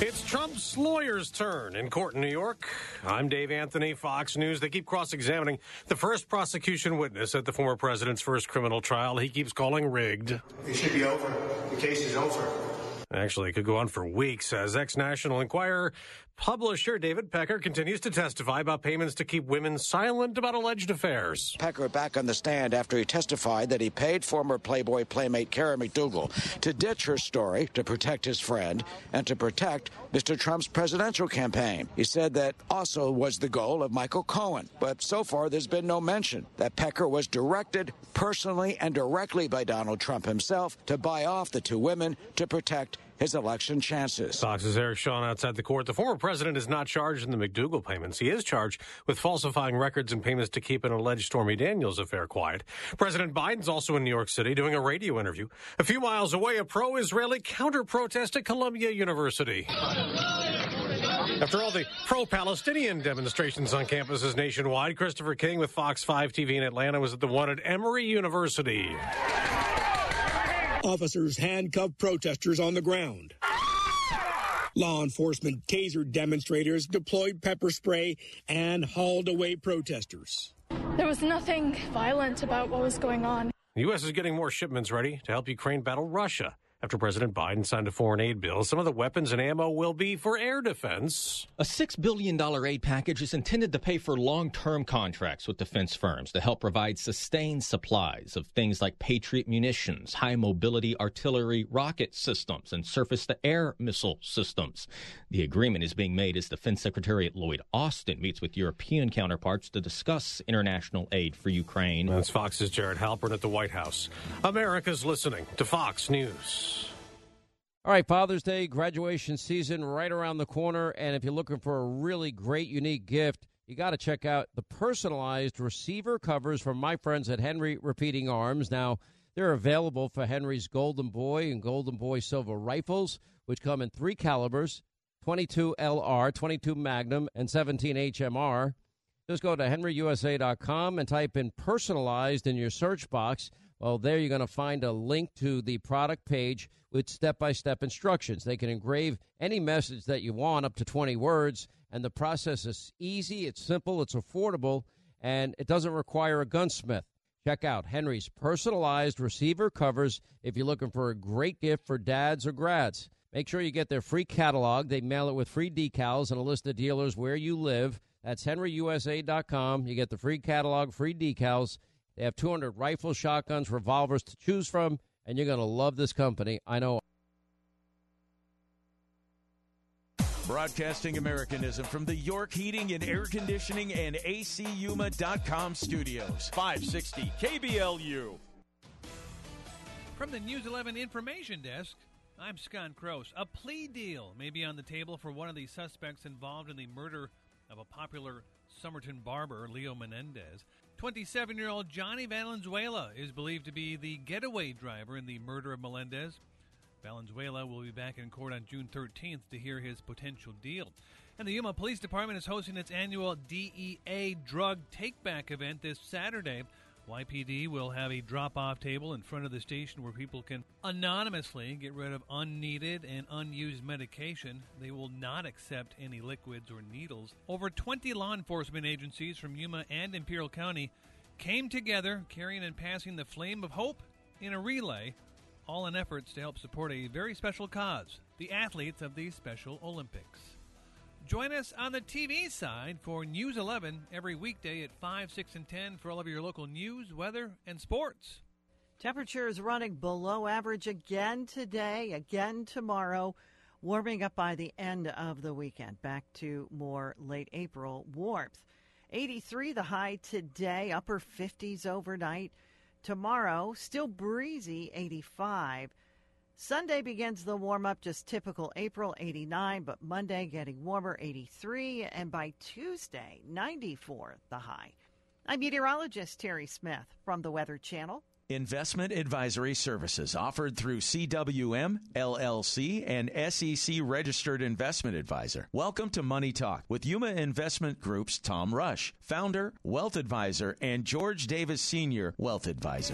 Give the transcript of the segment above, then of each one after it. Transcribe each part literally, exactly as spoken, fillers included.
It's Trump's lawyer's turn in court in New York. I'm Dave Anthony, Fox News. They keep cross-examining the first prosecution witness at the former president's first criminal trial he keeps calling rigged. It should be over. The case is over. Actually, it could go on for weeks as ex-National Enquirer publisher David Pecker continues to testify about payments to keep women silent about alleged affairs. Pecker back on the stand after he testified that he paid former Playboy playmate Kara McDougal to ditch her story to protect his friend and to protect Mister Trump's presidential campaign. He said that also was the goal of Michael Cohen. But so far, there's been no mention that Pecker was directed personally and directly by Donald Trump himself to buy off the two women to protect his election chances. Fox's Eric Shawn outside the court. The former president is not charged in the McDougal payments. He is charged with falsifying records and payments to keep an alleged Stormy Daniels affair quiet. President Biden's also in New York City doing a radio interview. A few miles away, a pro-Israeli counter-protest at Columbia University. After all the pro-Palestinian demonstrations on campuses nationwide, Christopher King with Fox five T V in Atlanta was at the one at Emory University. Officers handcuffed protesters on the ground. Law enforcement tasered demonstrators, deployed pepper spray, and hauled away protesters. There was nothing violent about what was going on. The U S is getting more shipments ready to help Ukraine battle Russia. After President Biden signed a foreign aid bill, some of the weapons and ammo will be for air defense. A six billion dollars aid package is intended to pay for long-term contracts with defense firms to help provide sustained supplies of things like Patriot munitions, high-mobility artillery rocket systems, and surface-to-air missile systems. The agreement is being made as Defense Secretary Lloyd Austin meets with European counterparts to discuss international aid for Ukraine. That's Fox's Jared Halpern at the White House. America's listening to Fox News. All right, Father's Day, graduation season right around the corner, and if you're looking for a really great, unique gift, you got to check out the personalized receiver covers from my friends at Henry Repeating Arms. Now, they're available for Henry's Golden Boy and Golden Boy Silver rifles, which come in three calibers, twenty-two L R, twenty-two Magnum, and seventeen H M R. Just go to henry u s a dot com and type in personalized in your search box. Well, there you're going to find a link to the product page with step-by-step instructions. They can engrave any message that you want, up to twenty words, and the process is easy, it's simple, it's affordable, and it doesn't require a gunsmith. Check out Henry's personalized receiver covers if you're looking for a great gift for dads or grads. Make sure you get their free catalog. They mail it with free decals and a list of dealers where you live. That's henry u s a dot com. You get the free catalog, free decals. They have two hundred rifles, shotguns, revolvers to choose from, and you're going to love this company. I know. Broadcasting Americanism from the York Heating and Air Conditioning and A C Yuma dot com studios. five sixty K B L U. From the News eleven Information Desk, I'm Scott Gross. A plea deal may be on the table for one of the suspects involved in the murder of a popular Somerton barber, Leo Menendez. twenty-seven-year-old Johnny Valenzuela is believed to be the getaway driver in the murder of Melendez. Valenzuela will be back in court on June thirteenth to hear his potential deal. And the Yuma Police Department is hosting its annual D E A drug take-back event this Saturday. Y P D will have a drop-off table in front of the station where people can anonymously get rid of unneeded and unused medication. They will not accept any liquids or needles. Over twenty law enforcement agencies from Yuma and Imperial County came together carrying and passing the flame of hope in a relay, all in efforts to help support a very special cause, the athletes of the Special Olympics. Join us on the T V side for News eleven every weekday at five, six, and ten for all of your local news, weather, and sports. Temperatures running below average again today, again tomorrow, warming up by the end of the weekend. Back to more late April warmth. eighty-three the high today, upper fifties overnight. Tomorrow, still breezy, eighty-five. Sunday begins the warm-up, just typical April, eighty-nine, but Monday getting warmer, eighty-three, and by Tuesday, ninety-four the high. I'm meteorologist Terry Smith from the Weather Channel. Investment advisory services offered through C W M, L L C, and S E C registered investment advisor. Welcome to Money Talk with Yuma Investment Group's Tom Rush, founder, wealth advisor, and George Davis Senior, wealth advisor.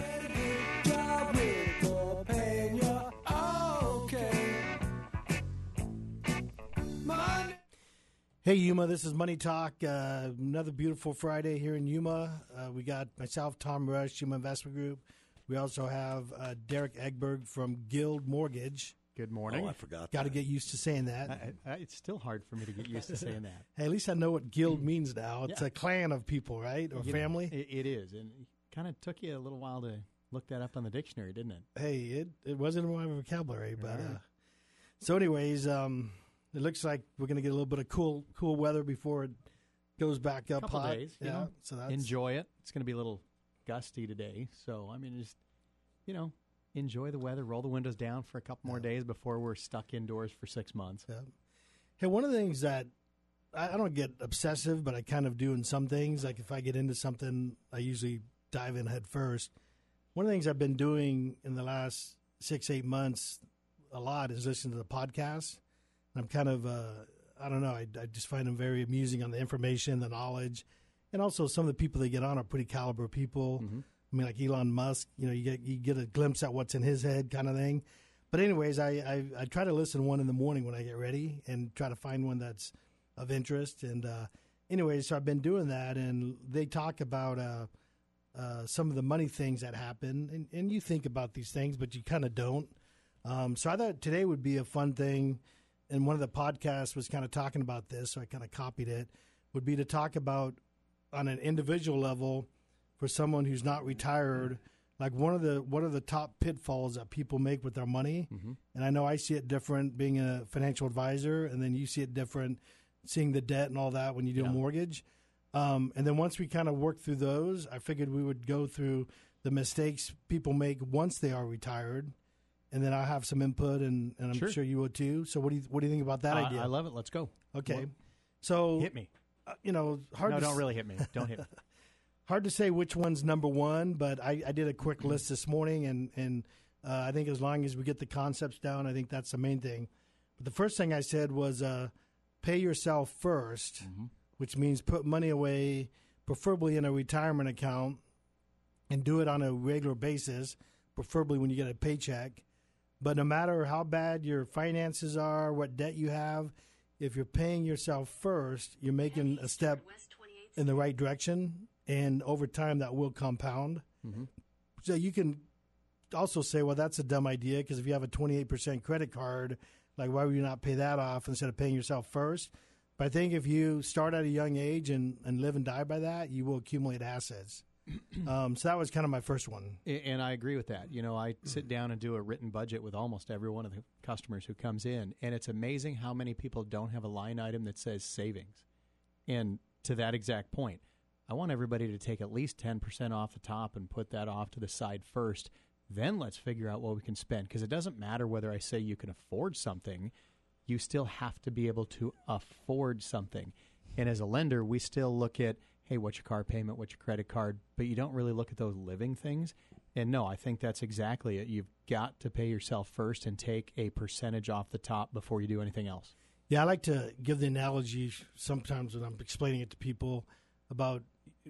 Hey, Yuma, this is Money Talk. Uh, another beautiful Friday here in Yuma. Uh, we got myself, Tom Rush, Yuma Investment Group. We also have uh, Derek Egberg from Guild Mortgage. Good morning. Oh, I forgot. Got to get used to saying that. I, I, it's still hard for me to get used to saying that. Hey, at least I know what Guild means now. It's Yeah. a clan of people, right? Or You know, family. it, it is. And it kind of took you a little while to look that up on the dictionary, didn't it? Hey, it, it wasn't in my vocabulary. But Right. uh, so anyways, um, it looks like we're going to get a little bit of cool cool weather before it goes back up Couple hot. days. You Yeah, know, so that's enjoy it. It's going to be a little gusty today. So, I mean, just, you know, enjoy the weather. Roll the windows down for a couple more days before we're stuck indoors for six months. Yeah. Hey, one of the things that I, I don't get obsessive, but I kind of do in some things. Like if I get into something, I usually dive in head first. One of the things I've been doing in the last six, eight months a lot is listen to the podcasts. I'm kind of, uh, I don't know, I, I just find them very amusing on the information, the knowledge, and also some of the people they get on are pretty caliber people. Mm-hmm. I mean, like Elon Musk, you know, you get you get a glimpse at what's in his head, kind of thing. But anyways, I, I I try to listen one in the morning when I get ready, and try to find one that's of interest. And uh, anyways, so I've been doing that, and they talk about uh, uh, some of the money things that happen, and, and you think about these things, but you kind of don't. Um, so I thought today would be a fun thing. And one of the podcasts was kind of talking about this, so I kind of copied it, would be to talk about on an individual level for someone who's not retired, like one of the one of the top pitfalls that people make with their money. Mm-hmm. And I know I see it different being a financial advisor, and then you see it different seeing the debt and all that when you do Yeah. a mortgage. Um, and then once we kind of work through those, I figured we would go through the mistakes people make once they are retired. And then I'll have some input, and, and I'm Sure. sure you would too. So what do you what do you think about that Uh, idea? I love it. Let's go. Okay, Well, so hit me. Uh, you know, hard. No, to don't s- really hit me. Don't hit me. Hard to say which one's number one, but I, I did a quick list this morning, and and uh, I think as long as we get the concepts down, I think that's the main thing. But the first thing I said was uh, pay yourself 1st Mm-hmm. which means put money away, preferably in a retirement account, and do it on a regular basis, preferably when you get a paycheck. But no matter how bad your finances are, what debt you have, if you're paying yourself first, you're making a step in the right direction, and over time that will compound. Mm-hmm. So you can also say, well, that's a dumb idea, because if you have a twenty-eight percent credit card, like why would you not pay that off instead of paying yourself first? But I think if you start at a young age and, and live and die by that, you will accumulate assets. Um, so that was kind of my first one. A- And I agree with that. You know, I sit down and do a written budget with almost every one of the customers who comes in, and it's amazing how many people don't have a line item that says savings. And to that exact point, I want everybody to take at least ten percent off the top and put that off to the side first. Then let's figure out what we can spend, because it doesn't matter whether I say you can afford something. You still have to be able to afford something. And as a lender, we still look at, hey, what's your car payment, what's your credit card, but you don't really look at those living things. And no, I think that's exactly it. You've got to pay yourself first and take a percentage off the top before you do anything else. Yeah, I like to give the analogy sometimes when I'm explaining it to people about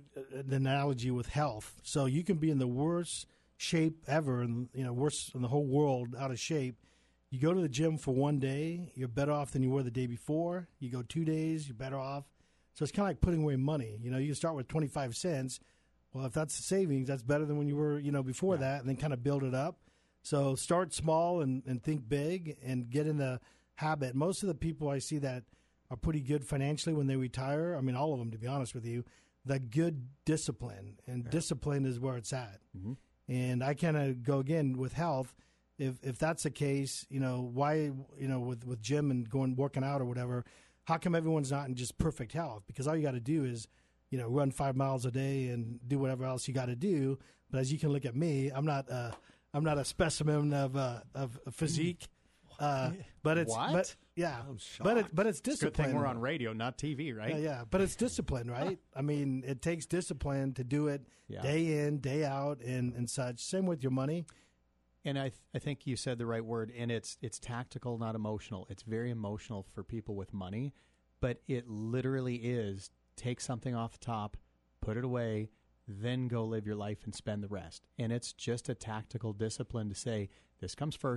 the analogy with health. So you can be in the worst shape ever, and you know, worst in the whole world, out of shape. You go to the gym for one day, you're better off than you were the day before. You go two days, you're better off. So it's kind of like putting away money. You know, you start with twenty-five cents. Well, if that's the savings, that's better than when you were, you know, before yeah. that, and then kind of build it up. So start small and, and think big and get in the habit. Most of the people I see that are pretty good financially when they retire, I mean, all of them, to be honest with you, that good discipline. And yeah. discipline is where it's at. Mm-hmm. And I kind of go again with health. If if that's the case, you know, why, you know, with, with gym and going working out or whatever, how come everyone's not in just perfect health? Because all you got to do is, you know, run five miles a day and do whatever else you got to do. But as you can look at me, I'm not uh, I'm not a specimen of uh, of physique. Uh, but it's what? but yeah, but it, but it's discipline. Good thing we're on radio, not T V, right? Yeah, yeah. But it's discipline, right? I mean, it takes discipline to do it yeah. day in, day out, and, and such. Same with your money. And I th- I think you said the right word, and it's it's tactical, not emotional. It's very emotional for people with money, but it literally is take something off the top, put it away, then go live your life and spend the rest. And it's just a tactical discipline to say, this comes first,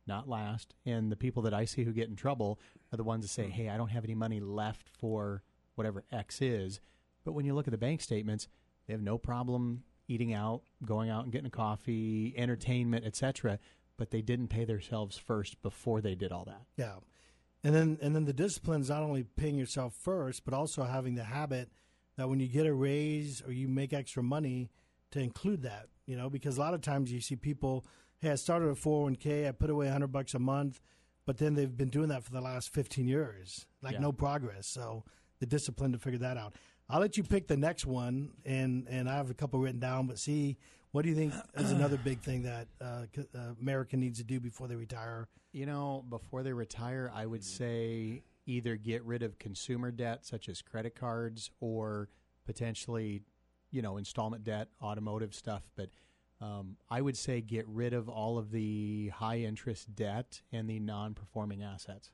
not last. And the people that I see who get in trouble are the ones that say, hey, I don't have any money left for whatever X is. But when you look at the bank statements, they have no problem eating out, going out and getting a coffee, entertainment, et cetera. But they didn't pay themselves first before they did all that. Yeah. And then and then the discipline is not only paying yourself first, but also having the habit that when you get a raise or you make extra money, to include that, you know, because a lot of times you see people, hey, I started a four oh one k, I put away one hundred bucks a month, but then they've been doing that for the last fifteen years, like yeah. no progress. So the discipline to figure that out. I'll let you pick the next one, and, and I have a couple written down, but see, what do you think is another big thing that uh, uh, American needs to do before they retire? You know, before they retire, I would say either get rid of consumer debt, such as credit cards, or potentially, you know, installment debt, automotive stuff. But um, I would say get rid of all of the high-interest debt and the non-performing assets.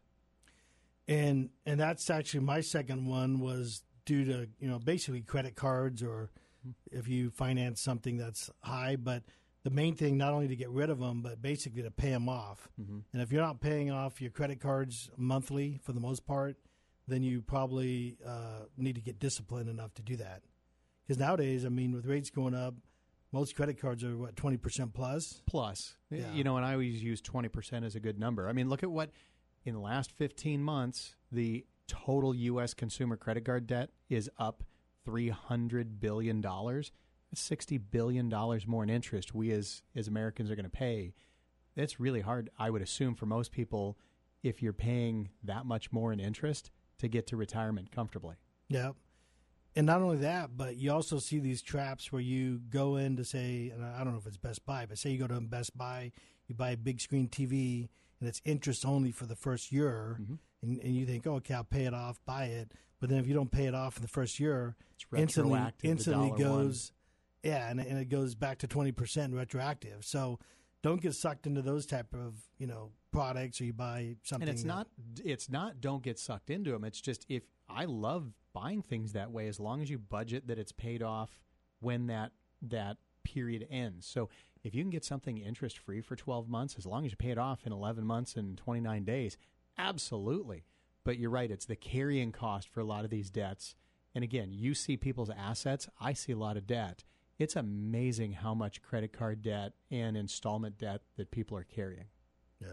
And and that's actually my second one was due to, you know, basically credit cards or if you finance something that's high. But the main thing, not only to get rid of them, but basically to pay them off. Mm-hmm. And if you're not paying off your credit cards monthly for the most part, then you probably uh, need to get disciplined enough to do that. Because nowadays, I mean, with rates going up, most credit cards are, what, twenty percent plus? Plus. Yeah. You know, and I always use twenty percent as a good number. I mean, look at what, in the last fifteen months, the total U S consumer credit card debt is up three hundred billion dollars. That's sixty billion dollars more in interest we as, as Americans are going to pay. That's really hard, I would assume, for most people, if you're paying that much more in interest to get to retirement comfortably. Yeah. And not only that, but you also see these traps where you go in to say, and I don't know if it's Best Buy, but say you go to Best Buy, you buy a big screen T V, and it's interest only for the first year, mm-hmm. and, and you think, oh, okay, I'll pay it off, buy it. But then if you don't pay it off in the first year, it's instantly, retroactive, instantly the goes, one. yeah, and, and it goes back to twenty percent retroactive. So don't get sucked into those type of, you know, products, or you buy something. And it's that, not, it's not don't get sucked into them. It's just, if I love buying things that way, as long as you budget that it's paid off when that that period ends. So if you can get something interest free for twelve months, as long as you pay it off in eleven months and twenty-nine days, absolutely. But you're right, it's the carrying cost for a lot of these debts. And again, you see people's assets, I see a lot of debt. It's amazing how much credit card debt and installment debt that people are carrying. Yeah.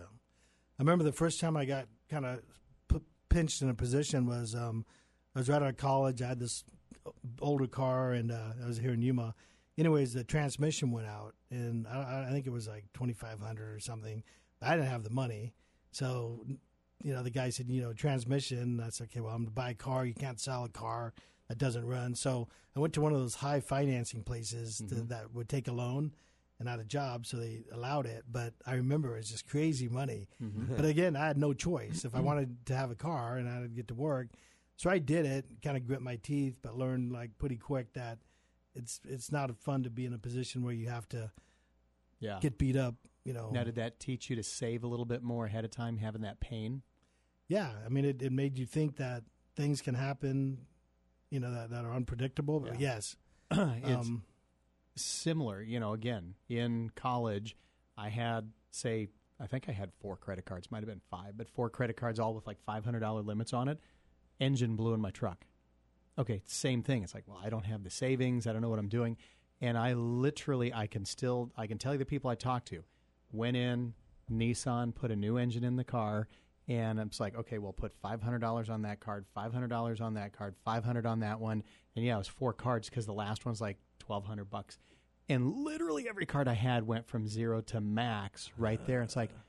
I remember the first time I got kind of p- pinched in a position was um, I was right out of college. I had this older car, and uh, I was here in Yuma. Anyways, the transmission went out, and I, I think it was like twenty-five hundred dollars or something. But I didn't have the money. So, you know, the guy said, you know, transmission. I said, okay, well, I'm going to buy a car. You can't sell a car that doesn't run. So I went to one of those high financing places mm-hmm. to, that would take a loan, and I had a job, so they allowed it. But I remember it was just crazy money. Mm-hmm. But again, I had no choice. If I wanted to have a car and I had to get to work, so I did it, kind of grit my teeth, but learned like pretty quick that it's it's not fun to be in a position where you have to yeah. get beat up. You know. Now, did that teach you to save a little bit more ahead of time, having that pain? Yeah, I mean, it, it made you think that things can happen, you know, that, that are unpredictable. But yeah. yes, it's um, similar. You know, again, in college, I had, say, I think I had four credit cards, might have been five, but four credit cards, all with like five hundred dollars limits on it. Engine blew in my truck. Okay, same thing. It's like, well, I don't have the savings. I don't know what I'm doing. And I literally, I can still, I can tell you the people I talked to. Went in, Nissan, put a new engine in the car, and I'm just like, okay, we'll put five hundred dollars on that card, five hundred dollars on that card, five hundred dollars on that one. And yeah, it was four cards because the last one's like twelve hundred bucks. And literally every card I had went from zero to max right there. It's like,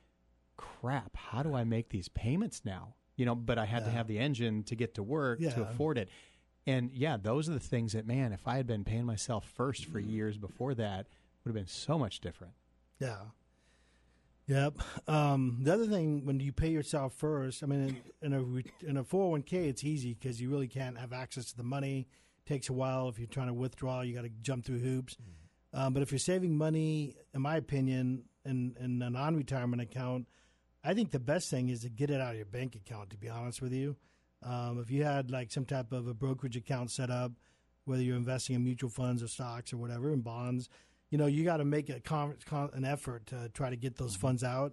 crap, how do I make these payments now? You know, but I had yeah. to have the engine to get to work yeah. to afford it. And yeah, those are the things that, man, if I had been paying myself first for years before that, would have been so much different. Yeah. Yep. Um, the other thing, when you pay yourself first, I mean, in, in a in a four oh one k, it's easy because you really can't have access to the money. It takes a while. If you're trying to withdraw, you got to jump through hoops. Mm-hmm. Um, but if you're saving money, in my opinion, in, in a non-retirement account, I think the best thing is to get it out of your bank account, to be honest with you. Um, if you had like some type of a brokerage account set up, whether you're investing in mutual funds or stocks or whatever, in bonds, you know, you got to make a con- con- an effort to try to get those funds out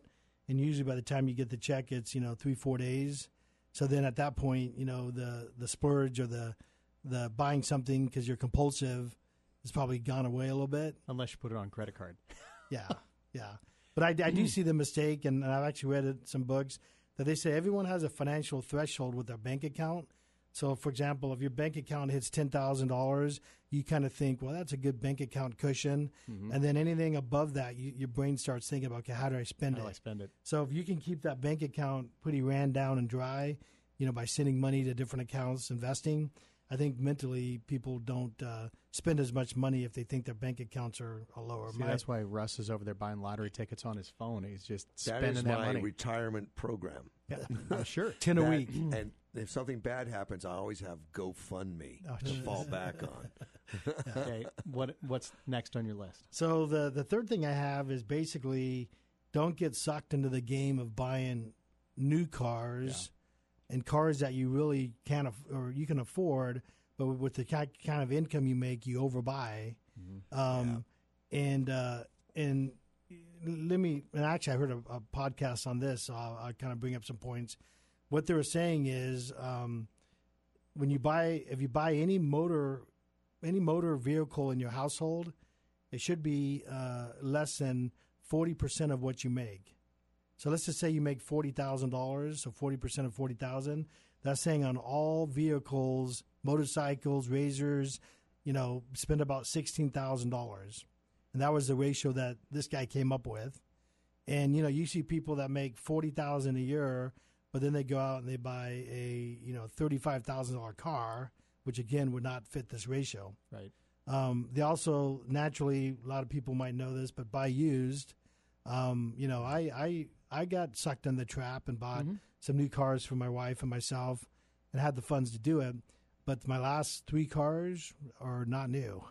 and usually by the time you get the check, it's, you know, three, four days. So then at that point, you know, the, the splurge or the the buying something because you're compulsive has probably gone away a little bit. Unless you put it on credit card. yeah, yeah. But I, I do see the mistake, and I've actually read it, some books, that they say everyone has a financial threshold with their bank account. So, for example, if your bank account hits ten thousand dollars, you kind of think, well, that's a good bank account cushion. Mm-hmm. And then anything above that, you, your brain starts thinking about, okay, how do I spend how it? How do I spend it? So if you can keep that bank account pretty ran down and dry, you know, by sending money to different accounts, investing, I think mentally people don't uh, spend as much money if they think their bank accounts are, are lower. See, my, that's why Russ is over there buying lottery tickets on his phone. He's just that spending is that my money. retirement program. Yeah, sure. ten a that, week. And if something bad happens, I always have GoFundMe oh, to fall back on. Okay, what what's next on your list? So the the third thing I have is basically don't get sucked into the game of buying new cars yeah. and cars that you really can't aff- or you can afford, but with the kind of income you make, you overbuy. Mm-hmm. Um, yeah. And uh, and let me. And actually, I heard a, a podcast on this, so I'll, I'll kind of bring up some points. What they were saying is, um, when you buy, if you buy any motor, any motor vehicle in your household, it should be uh, less than forty percent of what you make. So let's just say you make forty thousand dollars, so forty percent of forty thousand. That's saying on all vehicles, motorcycles, razors, you know, spend about sixteen thousand dollars, and that was the ratio that this guy came up with. And you know, you see people that make forty thousand a year, but then they go out and they buy a, you know, thirty-five thousand dollars car, which again would not fit this ratio. Right. Um, they also naturally, a lot of people might know this, but buy used. Um, you know, I, I I got sucked in the trap and bought mm-hmm. some new cars for my wife and myself, and had the funds to do it. But my last three cars are not new,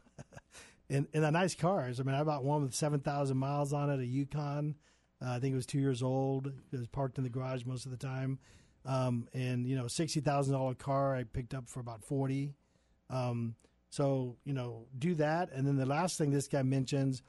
and and they're nice cars. I mean, I bought one with seven thousand miles on it, a Yukon. Uh, I think it was two years old. It was parked in the garage most of the time. Um, and, you know, sixty thousand dollars car I picked up for about forty thousand dollars. Um, so, you know, do that. And then the last thing this guy mentions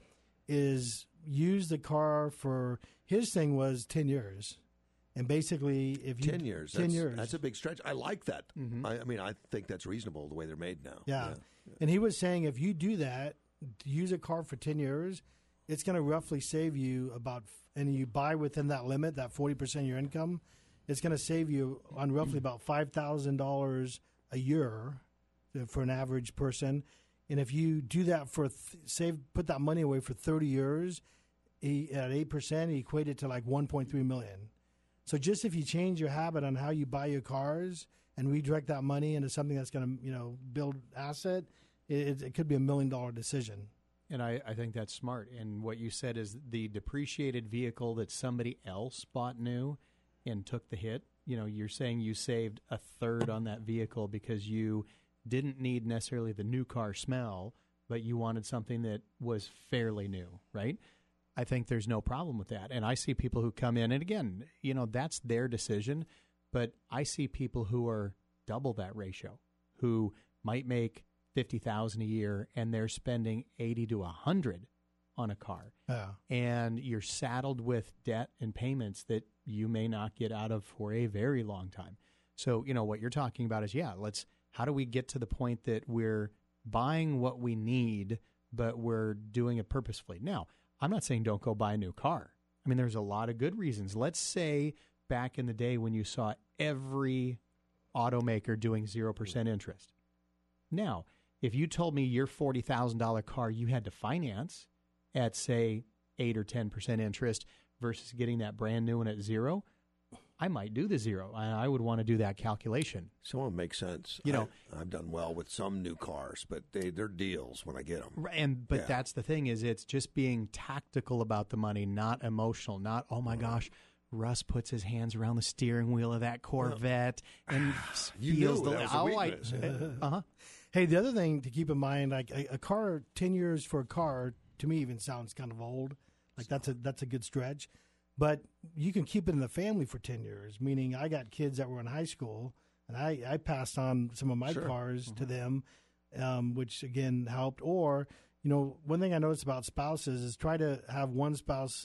is use the car for, his thing was ten years. And basically, if you... ten years. ten that's, years. That's a big stretch. I like that. Mm-hmm. I, I mean, I think that's reasonable the way they're made now. Yeah. yeah. And he was saying if you do that, use a car for ten years, it's going to roughly save you about, and you buy within that limit, that forty percent of your income, it's going to save you on roughly about five thousand dollars a year for an average person. And if you do that for, th- save, put that money away for thirty years, he, at eight percent, he equated to like one point three million dollars. So just if you change your habit on how you buy your cars and redirect that money into something that's going to, you know, build asset, it, it could be a million dollar decision. And I, I think that's smart. And what you said is the depreciated vehicle that somebody else bought new and took the hit, you know, you're saying you saved a third on that vehicle because you didn't need necessarily the new car smell, but you wanted something that was fairly new, right? I think there's no problem with that. And I see people who come in, and again, you know, that's their decision, but I see people who are double that ratio, who might make fifty thousand dollars a year and they're spending eighty to one hundred on a car. Yeah. And you're saddled with debt and payments that you may not get out of for a very long time. So, you know, what you're talking about is, yeah, let's, how do we get to the point that we're buying what we need, but we're doing it purposefully? Now, I'm not saying don't go buy a new car. I mean, there's a lot of good reasons. Let's say back in the day when you saw every automaker doing zero percent interest. Now, if you told me your forty thousand dollars car you had to finance at, say, eight or ten percent interest versus getting that brand new one at zero, I might do the zero. I, I would want to do that calculation. Some of them make sense. You know, I, I've done well with some new cars, but they, they're deals when I get them. And But yeah. that's the thing, is it's just being tactical about the money, not emotional, not, oh, my gosh, Russ puts his hands around the steering wheel of that Corvette and you feels knew the... that was a oh, weakness. I, uh-huh. Hey, the other thing to keep in mind, like a, a car, ten years for a car, to me even sounds kind of old. Like that's a that's a good stretch. But you can keep it in the family for ten years, meaning I got kids that were in high school, and I, I passed on some of my Sure. cars Mm-hmm. to them, um, which, again, helped. Or, you know, one thing I noticed about spouses is try to have one spouse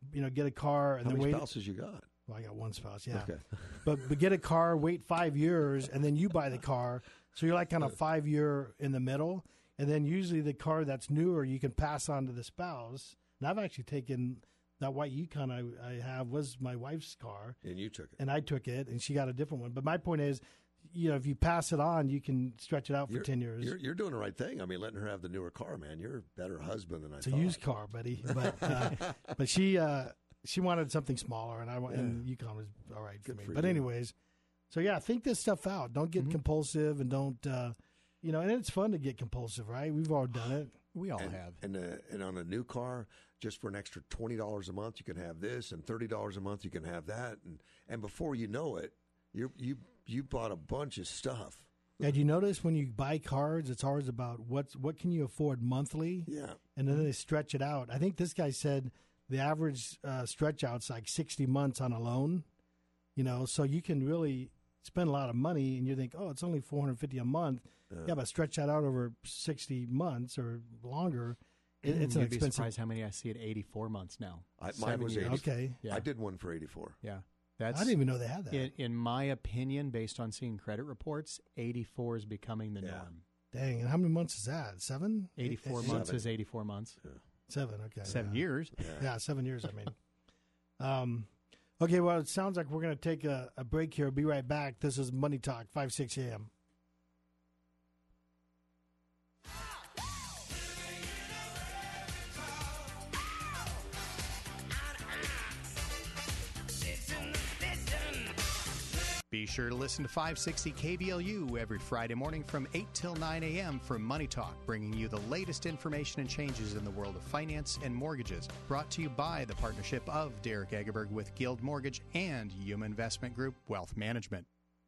you know, get a car and How then many wait. spouses you got? Well, I got one spouse, yeah. Okay. but but get a car, wait five years, and then you buy the car. So you're like kind of five year in the middle, and then usually the car that's newer you can pass on to the spouse. And I've actually taken that white Yukon I, I have was my wife's car, and you took it, and I took it, and she got a different one. But my point is, you know, if you pass it on, you can stretch it out for you're, ten years. You're, you're doing the right thing. I mean, letting her have the newer car, man. You're a better husband than I it's thought. a used car, buddy. But uh, but she. Uh, She wanted something smaller, and I yeah. and Yukon was all right for Good me. for But you. anyways, so yeah, think this stuff out. Don't get mm-hmm. compulsive, and don't, uh, you know. And it's fun to get compulsive, right? We've all done it. We all and, have. And uh, and on a new car, just for an extra twenty dollars a month, you can have this, and thirty dollars a month, you can have that, and and before you know it, you you you bought a bunch of stuff. And you notice when you buy cars, it's always about what's what can you afford monthly. Yeah, and then they stretch it out. I think this guy said. The average uh, stretch out's like sixty months on a loan, you know, so you can really spend a lot of money and you think, oh, it's only four hundred fifty dollars a month. Uh, yeah, but stretch that out over sixty months or longer. It, it's You'd an be expensive. surprised how many I see at eighty-four months now. I, mine was years. eighty. Okay. Yeah. I did one for eighty-four. Yeah. That's, I didn't even know they had that. In, in my opinion, based on seeing credit reports, eighty-four is becoming the yeah. norm. Dang, and how many months is that? Seven? eighty-four Eight, months seven. is eighty-four months. Yeah. Seven, okay. Seven yeah. years. Yeah. yeah, seven years, I mean. um, okay, well, it sounds like we're going to take a, a break here. Be right back. This is Money Talk, five, six a.m. Be sure to listen to five sixty K B L U every Friday morning from eight till nine a.m. for Money Talk, bringing you the latest information and changes in the world of finance and mortgages. Brought to you by the partnership of Derek Egerberg with Guild Mortgage and Yuma Investment Group Wealth Management.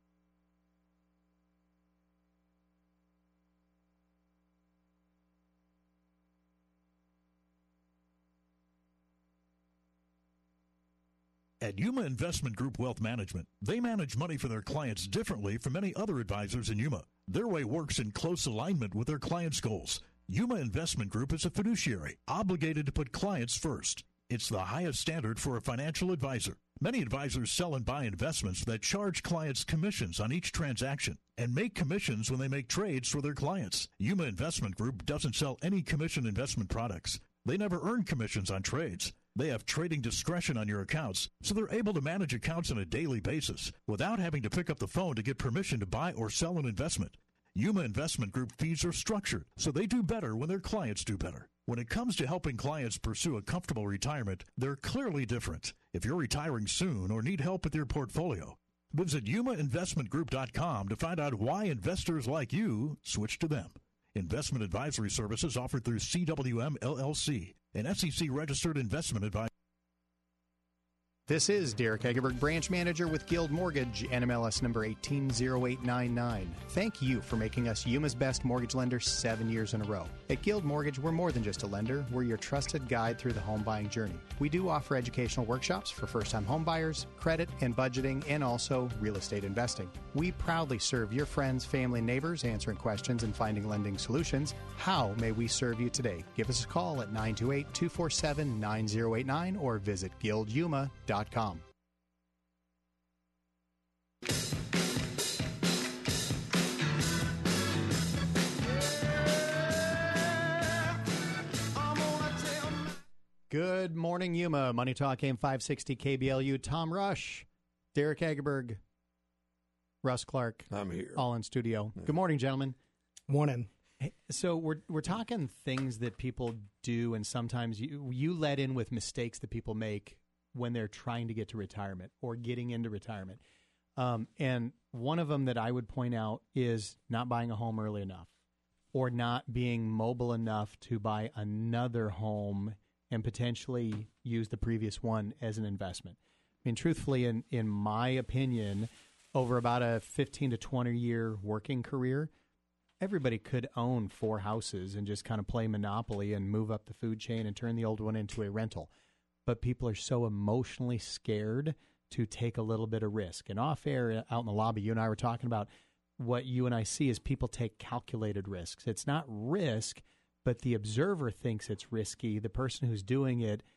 At Yuma Investment Group Wealth Management, they manage money for their clients differently from many other advisors in Yuma. Their way works in close alignment with their clients' goals. Yuma Investment Group is a fiduciary, obligated to put clients first. It's the highest standard for a financial advisor. Many advisors sell and buy investments that charge clients commissions on each transaction and make commissions when they make trades for their clients. Yuma Investment Group doesn't sell any commission investment products. They never earn commissions on trades. They have trading discretion on your accounts, so they're able to manage accounts on a daily basis without having to pick up the phone to get permission to buy or sell an investment. Yuma Investment Group fees are structured, so they do better when their clients do better. When it comes to helping clients pursue a comfortable retirement, they're clearly different. If you're retiring soon or need help with your portfolio, visit Yuma Investment Group dot com to find out why investors like you switch to them. Investment advisory services offered through C W M L L C, an S E C-registered investment advisor. This is Derek Egerberg, branch manager with Guild Mortgage, N M L S number one eight zero eight nine nine. Thank you for making us Yuma's best mortgage lender seven years in a row. At Guild Mortgage, we're more than just a lender. We're your trusted guide through the home buying journey. We do offer educational workshops for first-time home buyers, credit and budgeting, and also real estate investing. We proudly serve your friends, family, and neighbors, answering questions and finding lending solutions. How may we serve you today? Give us a call at nine two eight, two four seven, nine zero eight nine or visit guild yuma dot com. Good morning, Yuma. Money Talk, A M five sixty K B L U. Tom Rush, Derek Egerberg, Russ Clark. I'm here. All in studio. Yeah. Good morning, gentlemen. Morning. Hey, so we're we're talking things that people do, and sometimes you you let in with mistakes that people make when they're trying to get to retirement or getting into retirement. Um, and one of them that I would point out is not buying a home early enough or not being mobile enough to buy another home and potentially use the previous one as an investment. I mean, truthfully, in, in my opinion, over about a fifteen to twenty year working career, everybody could own four houses and just kind of play Monopoly and move up the food chain and turn the old one into a rental. But people are so emotionally scared to take a little bit of risk. And off air, out in the lobby, you and I were talking about what you and I see is people take calculated risks. It's not risk, but the observer thinks it's risky. The person who's doing it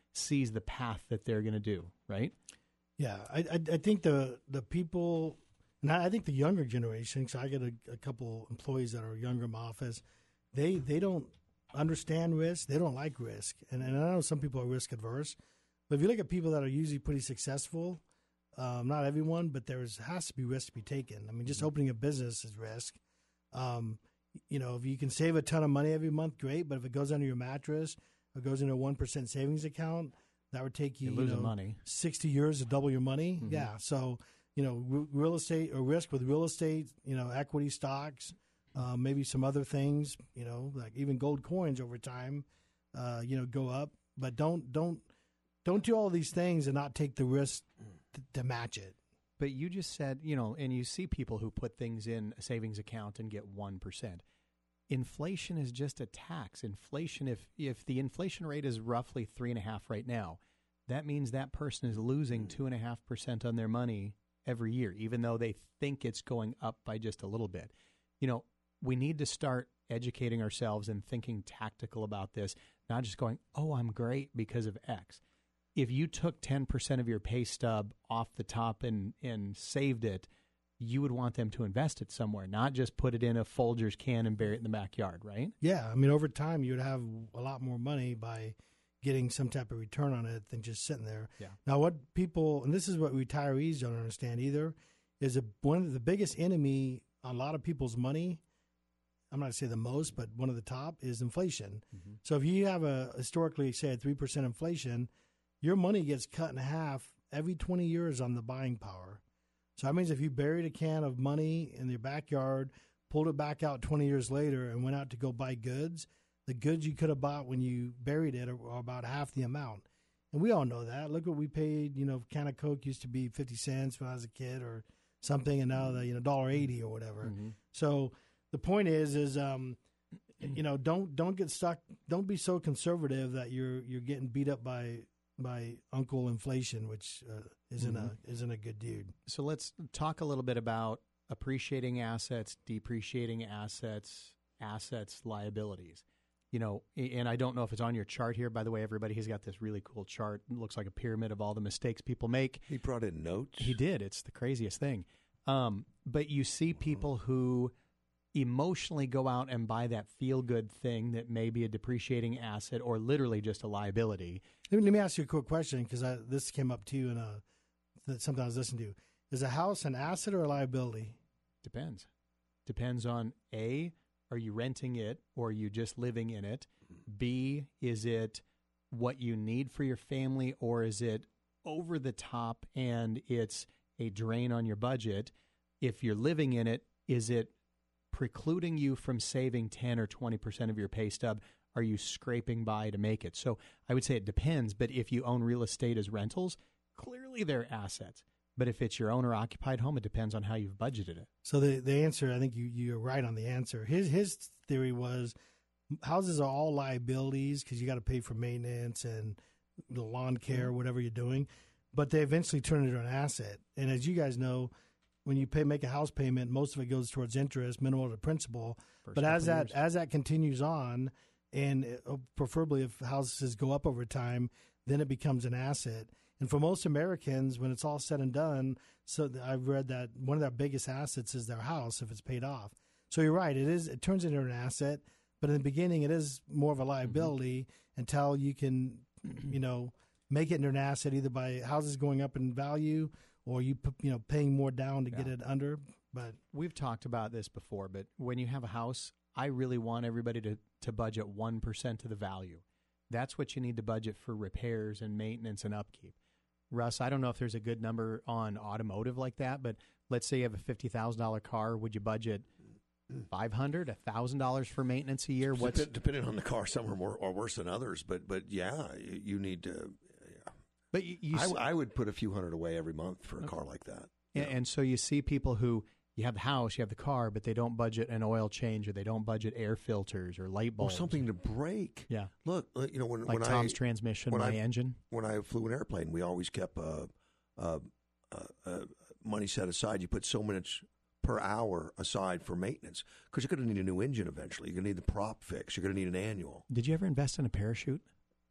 sees the path that they're going to do, right? Yeah, I, I I think the the people, and I think the younger generation, because I get a, a couple employees that are younger in my office, they they don't understand risk. They don't like risk, and and I know some people are risk adverse, but if you look at people that are usually pretty successful, um, not everyone, but there has to be risk to be taken. I mean, just mm-hmm. opening a business is risk. Um, you know, if you can save a ton of money every month, great. But if it goes under your mattress or goes into a one percent savings account, that would take you, You're losing you know, money. sixty years to double your money. Mm-hmm. Yeah. So, you know, r- real estate or risk with real estate, you know, equity stocks, uh, maybe some other things, you know, like even gold coins over time, uh, you know, go up. But don't don't don't do all these things and not take the risk t- to match it. But you just said, you know, and you see people who put things in a savings account and get one percent. Inflation is just a tax. Inflation, if if the inflation rate is roughly three and a half right now, that means that person is losing two and a half percent on their money every year, even though they think it's going up by just a little bit. You know, we need to start educating ourselves and thinking tactical about this, not just going, oh, I'm great because of X. If you took ten percent of your pay stub off the top and, and saved it, you would want them to invest it somewhere, not just put it in a Folgers can and bury it in the backyard, right? Yeah. I mean, over time, you would have a lot more money by getting some type of return on it than just sitting there. Yeah. Now, what people, and this is what retirees don't understand either, is a, one of the biggest enemy on a lot of people's money, I'm not going to say the most, but one of the top is inflation. Mm-hmm. So if you have a historically, say, a three percent inflation, your money gets cut in half every twenty years on the buying power. So that means if you buried a can of money in your backyard, pulled it back out twenty years later and went out to go buy goods, the goods you could have bought when you buried it are, are about half the amount. And we all know that. Look what we paid, you know, a can of Coke used to be fifty cents when I was a kid or something, and now the, you know, one dollar eighty or whatever. Mm-hmm. So the point is, is, um, you know, don't, don't get stuck. Don't be so conservative that you're, you're getting beat up by, by Uncle Inflation, which uh, isn't mm-hmm. a isn't a good dude. So let's talk a little bit about appreciating assets, depreciating assets, assets, liabilities. You know, and I don't know if it's on your chart here. By the way, everybody, he's got this really cool chart. It looks like a pyramid of all the mistakes people make. He brought in notes. He did. It's the craziest thing. Um, but you see people who emotionally go out and buy that feel-good thing that may be a depreciating asset or literally just a liability. Let me, let me ask you a quick question, because this came up too in a, that something I was listening to. Is a house an asset or a liability? Depends. Depends on A, are you renting it or are you just living in it? B, is it what you need for your family or is it over the top and it's a drain on your budget? If you're living in it, is it precluding you from saving ten or twenty percent of your pay stub? Are you scraping by to make it? So I would say it depends, but if you own real estate as rentals, clearly they're assets. But if it's your owner-occupied home, it depends on how you've budgeted it. So the the answer, I think you, you're right on the answer. His his theory was houses are all liabilities because you got to pay for maintenance and the lawn care, whatever you're doing. But they eventually turn it into an asset. And as you guys know, when you pay make a house payment, most of it goes towards interest, minimal to principal. First but as that years. as that continues on, and it, preferably if houses go up over time, then it becomes an asset. And for most Americans, when it's all said and done, so I've read that one of their biggest assets is their house if it's paid off. So you're right; it is. It turns into an asset, but in the beginning, it is more of a liability mm-hmm. until you can, you know, make it into an asset either by houses going up in value or you you know paying more down to yeah. get it under. But we've talked about this before. But when you have a house, I really want everybody to to budget one percent of the value. That's what you need to budget for repairs and maintenance and upkeep. Russ, I don't know if there's a good number on automotive like that, but let's say you have a fifty thousand dollars car. Would you budget five hundred dollars, one thousand dollars for maintenance a year? What's Dep- depending on the car, some are more or worse than others. But but yeah, you need to. Yeah. But you, you I, see, I would put a few hundred away every month for a okay. car like that. And, and so you see people who you have the house, you have the car, but they don't budget an oil change or they don't budget air filters or light bulbs or something to break. Yeah, look, you know when like when Tom's I, transmission, when my I, engine. When I flew an airplane, we always kept uh, uh, uh, uh, money set aside. You put so much per hour aside for maintenance because you're going to need a new engine eventually. You're going to need the prop fix. You're going to need an annual. Did you ever invest in a parachute?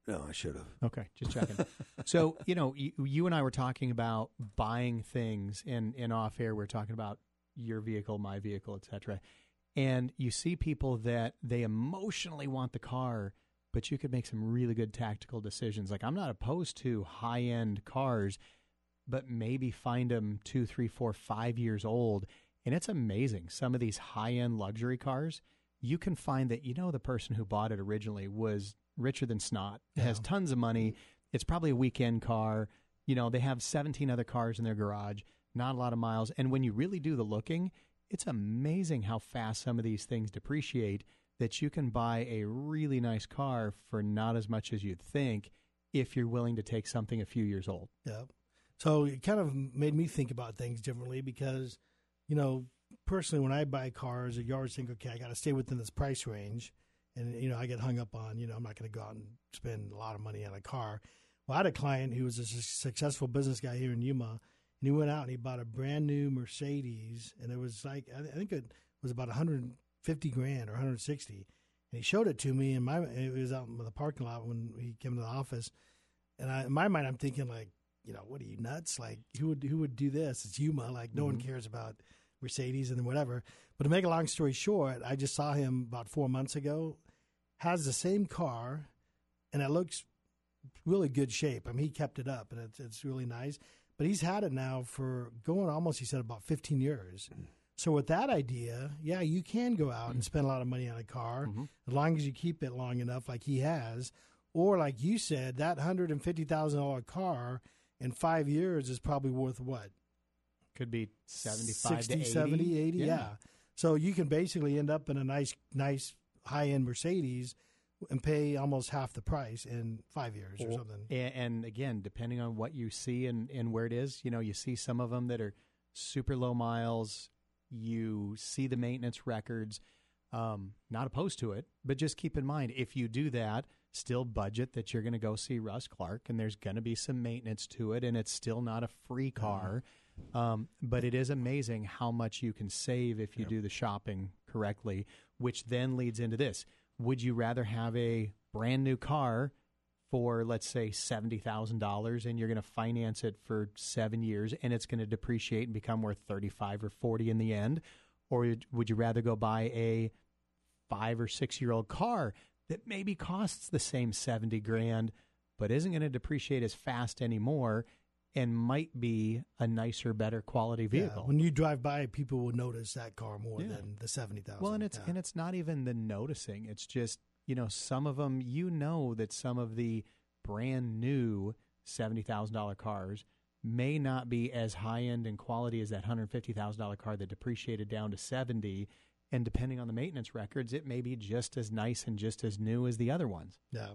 No, I should have. Okay, just checking. So, you know, you, you and I were talking about buying things, and, and off air we we're talking about your vehicle, my vehicle, et cetera. And you see people that they emotionally want the car, but you could make some really good tactical decisions. Like, I'm not opposed to high-end cars, but maybe find them two, three, four, five years old. And it's amazing. Some of these high-end luxury cars, you can find that, you know, the person who bought it originally was richer than snot, yeah. has tons of money. It's probably a weekend car. You know, they have seventeen other cars in their garage, not a lot of miles. And when you really do the looking, it's amazing how fast some of these things depreciate, that you can buy a really nice car for not as much as you'd think if you're willing to take something a few years old. Yeah. So it kind of made me think about things differently because, you know, personally, when I buy cars, a yard think, okay, I got to stay within this price range. And, you know, I get hung up on, you know, I'm not going to go out and spend a lot of money on a car. Well, I had a client who was a successful business guy here in Yuma, and he went out and he bought a brand new Mercedes, and it was like, I think it was about one hundred fifty grand or one hundred sixty. And he showed it to me, and my it was out in the parking lot when he came to the office. And I, in my mind, I'm thinking like, you know, what are you, nuts? Like, who would who would do this? It's Yuma. Like, no mm-hmm. one cares about Mercedes and whatever. But to make a long story short, I just saw him about four months ago, has the same car, and it looks really good shape. I mean, he kept it up, and it's it's really nice. But he's had it now for going almost, he said, about fifteen years. Mm-hmm. So with that idea, yeah, you can go out and spend a lot of money on a car mm-hmm. as long as you keep it long enough like he has. Or like you said, that one hundred fifty thousand dollars car in five years is probably worth what? Could be seventy-five sixty, to eighty. seventy, eighty, yeah. yeah. So you can basically end up in a nice, nice high-end Mercedes and pay almost half the price in five years or, or something. And, and again, depending on what you see and, and where it is, you know, you see some of them that are super low miles. You see the maintenance records. Um, not opposed to it, but just keep in mind, if you do that, still budget that you're going to go see Russ Clark, and there's going to be some maintenance to it, and it's still not a free car. Um, but it is amazing how much you can save if you yep. do the shopping correctly, which then leads into this. Would you rather have a brand new car for, let's say, seventy thousand dollars, and you're going to finance it for seven years, and it's going to depreciate and become worth thirty-five or forty in the end? Or would you rather go buy a five or six-year-old car that maybe costs the same seventy grand, but isn't going to depreciate as fast anymore and might be a nicer, better quality vehicle? Yeah, when you drive by, people will notice that car more yeah. than the seventy thousand. Well, and it's, yeah. and it's not even the noticing. It's just, you know, some of them, you know that some of the brand new seventy thousand dollars cars may not be as high-end in quality as that one hundred fifty thousand dollars car that depreciated down to seventy. And depending on the maintenance records, it may be just as nice and just as new as the other ones. Yeah.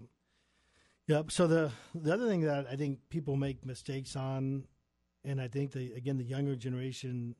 Yep. So the the other thing that I think people make mistakes on, and I think, the again, the younger generation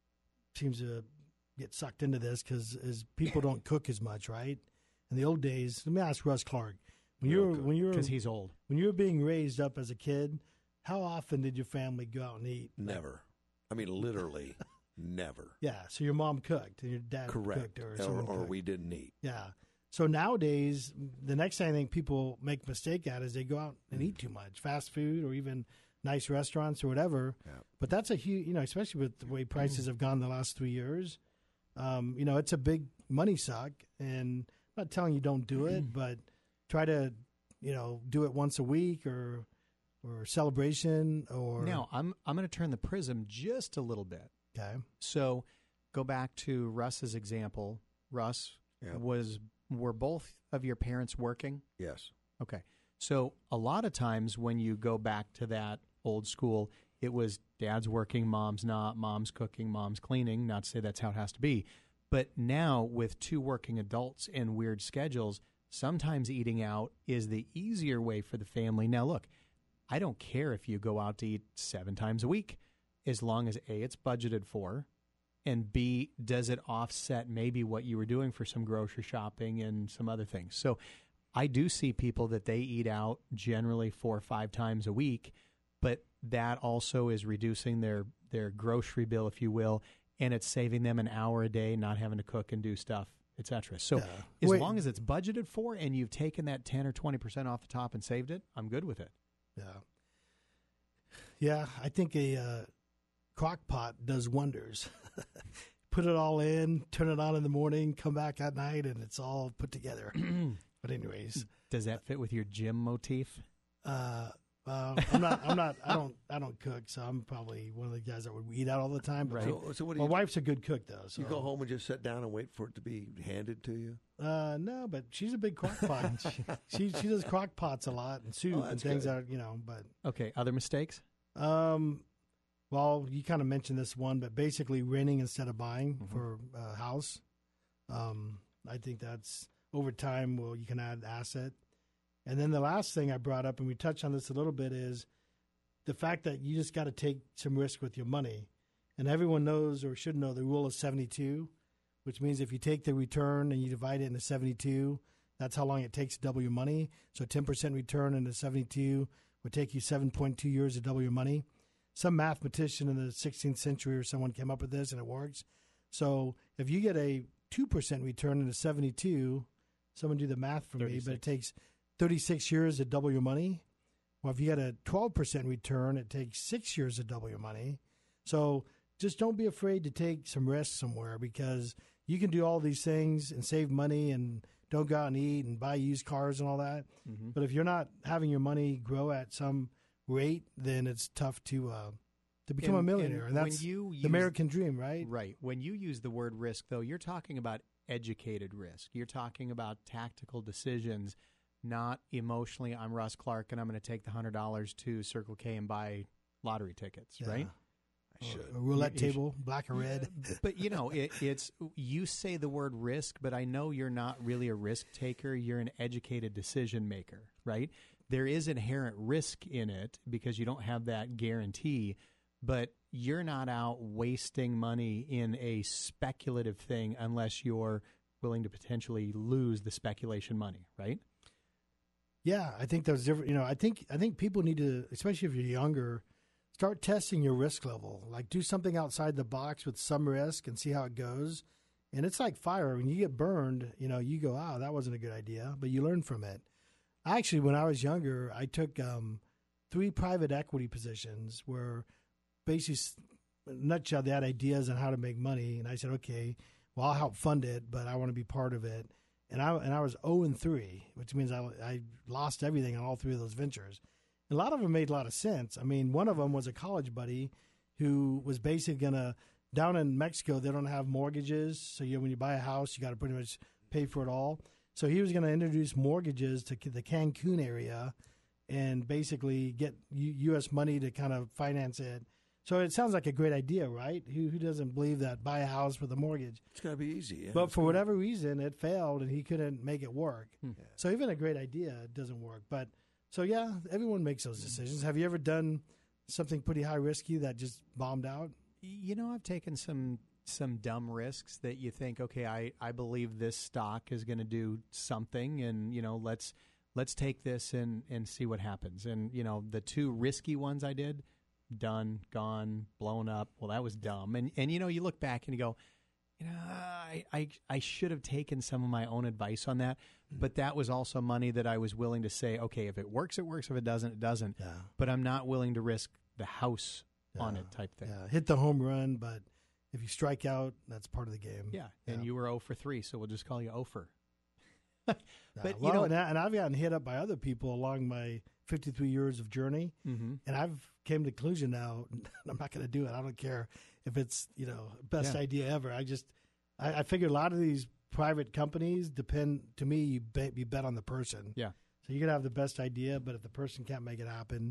seems to get sucked into this because is people don't cook as much, right? In the old days, let me ask Russ Clark. When you were when you were because he's old. When you were being raised up as a kid, how often did your family go out and eat? Never. I mean, literally, never. Yeah. So your mom cooked and your dad Correct. cooked, or or, someone or cooked. we didn't eat. Yeah. So nowadays, the next thing I think people make a mistake at is they go out and eat too much, fast food or even nice restaurants or whatever. Yeah. But that's a huge, you know, especially with the way prices have gone the last three years. Um, you know, it's a big money suck. And I'm not telling you don't do it, but try to, you know, do it once a week or or celebration or. Now, I'm I'm going to turn the prism just a little bit. Okay. So go back to Russ's example. Russ Yep. was. Were both of your parents working? Yes. Okay. So a lot of times when you go back to that old school, it was dad's working, mom's not, mom's cooking, mom's cleaning. Not to say that's how it has to be. But now with two working adults and weird schedules, sometimes eating out is the easier way for the family. Now, look, I don't care if you go out to eat seven times a week, as long as A, it's budgeted for, and B, does it offset maybe what you were doing for some grocery shopping and some other things? So I do see people that they eat out generally four or five times a week, but that also is reducing their, their grocery bill, if you will, and it's saving them an hour a day not having to cook and do stuff et cetera. So Yeah. as Wait. long as it's budgeted for and you've taken that ten or twenty percent off the top and saved it, I'm good with it. Yeah. Yeah, I think a uh, crock pot does wonders. Put it all in, turn it on in the morning, come back at night, and it's all put together. But anyways, does that fit with your gym motif? Uh, uh, I'm not. I'm not. I don't. I don't cook, so I'm probably one of the guys that would eat out all the time. But Right. So- so what do my you do? wife's a good cook, though. So You go home and just sit down and wait for it to be handed to you? Uh, no, but she's a big crock pot. she she does crock pots a lot and soup Oh, and that's things good. that are, you know. But Okay, other mistakes? um, well, you kind of mentioned this one, but basically renting instead of buying Mm-hmm. for a house. Um, I think that's over time. Well, you can add asset, and then the last thing I brought up, and we touched on this a little bit, is the fact that you just got to take some risk with your money, and everyone knows or should know the rule of seventy-two, which means if you take the return and you divide it into seventy-two, that's how long it takes to double your money. So ten percent return into seventy-two would take you seven point two years to double your money. Some mathematician in the sixteenth century or someone came up with this, and it works. So if you get a two percent return into seventy-two, someone do the math for me, but it takes thirty-six years to double your money. Well, if you get a twelve percent return, it takes six years to double your money. So just don't be afraid to take some risks somewhere, because you can do all these things and save money and don't go out and eat and buy used cars and all that. Mhm. But if you're not having your money grow at some rate, then it's tough to uh, to become And- a millionaire. and And, that's when you the use- American dream, right? Right. When you use the word risk, though, you're talking about educated risk. You're talking about tactical decisions, not emotionally, I'm Russ Clark and I'm going to take the one hundred dollars to Circle K and buy lottery tickets, Yeah. right? I should. A roulette You- you table, black or red. But, you know, it, it's you say the word risk, but I know you're not really a risk taker. You're an educated decision maker, right? There is inherent risk in it because you don't have that guarantee, but you're not out wasting money in a speculative thing unless you're willing to potentially lose the speculation money, right? Yeah, I think there's different. You know, I think I think people need to, especially if you're younger, start testing your risk level. Like do something outside the box with some risk and see how it goes. And it's like fire. When you get burned, you know, you go, "Oh, that wasn't a good idea," but you learn from it. Actually, when I was younger, I took um, three private equity positions where basically, in a nutshell, they had ideas on how to make money, and I said, "Okay, well, I'll help fund it, but I want to be part of it." And I and I was zero and three, which means I, I lost everything on all three of those ventures. A lot of them made a lot of sense. I mean, one of them was a college buddy who was basically going to, down in Mexico, they don't have mortgages. So you, when you buy a house, you got to pretty much pay for it all. So he was going to introduce mortgages to the Cancun area and basically get U S money to kind of finance it. So it sounds like a great idea, right? Who, who doesn't believe that? Buy a house with a mortgage. It's got to be easy. Yeah, But for whatever reason, it failed and he couldn't make it work. Hmm. So even a great idea doesn't work. But so, yeah, everyone makes those decisions. Have you ever done something pretty high risky that just bombed out? You know, I've taken some some dumb risks that you think, okay, I, I believe this stock is going to do something, and you know, let's let's take this and, and see what happens. And you know, the two risky ones I did, done, gone, blown up. Well, that was dumb. And and you know, you look back and you go, you know, I I, I should have taken some of my own advice on that. But that was also money that I was willing to say, okay, if it works, it works. If it doesn't, it doesn't. Yeah. But I'm not willing to risk the house on Yeah. it type thing. Yeah, hit the home run, but if you strike out, that's part of the game. Yeah, and you were zero for three, so we'll just call you Ofer. Yeah, But, well, you know, and, I, and I've gotten hit up by other people along my fifty-three years of journey, mm-hmm. and I've came to the conclusion now I'm not going to do it. I don't care if it's you know best Yeah. idea ever. I just I, I figure a lot of these private companies depend to me. You bet you bet on the person. Yeah. So you can have the best idea, but if the person can't make it happen,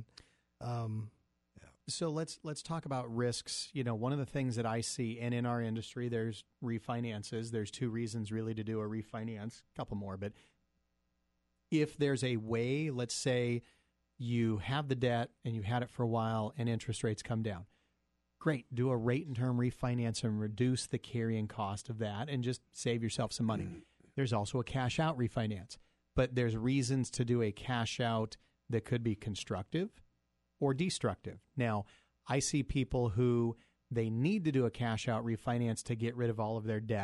um, So let's let's talk about risks. You know, one of the things that I see, and in our industry, there's refinances. There's two reasons really to do a refinance, a couple more. But if there's a way, let's say you have the debt and you had it for a while and interest rates come down, great. Do a rate and term refinance and reduce the carrying cost of that and just save yourself some money. There's also a cash out refinance, but there's reasons to do a cash out that could be constructive or destructive. Now, I see people who they need to do a cash out refinance to get rid of all of their debt,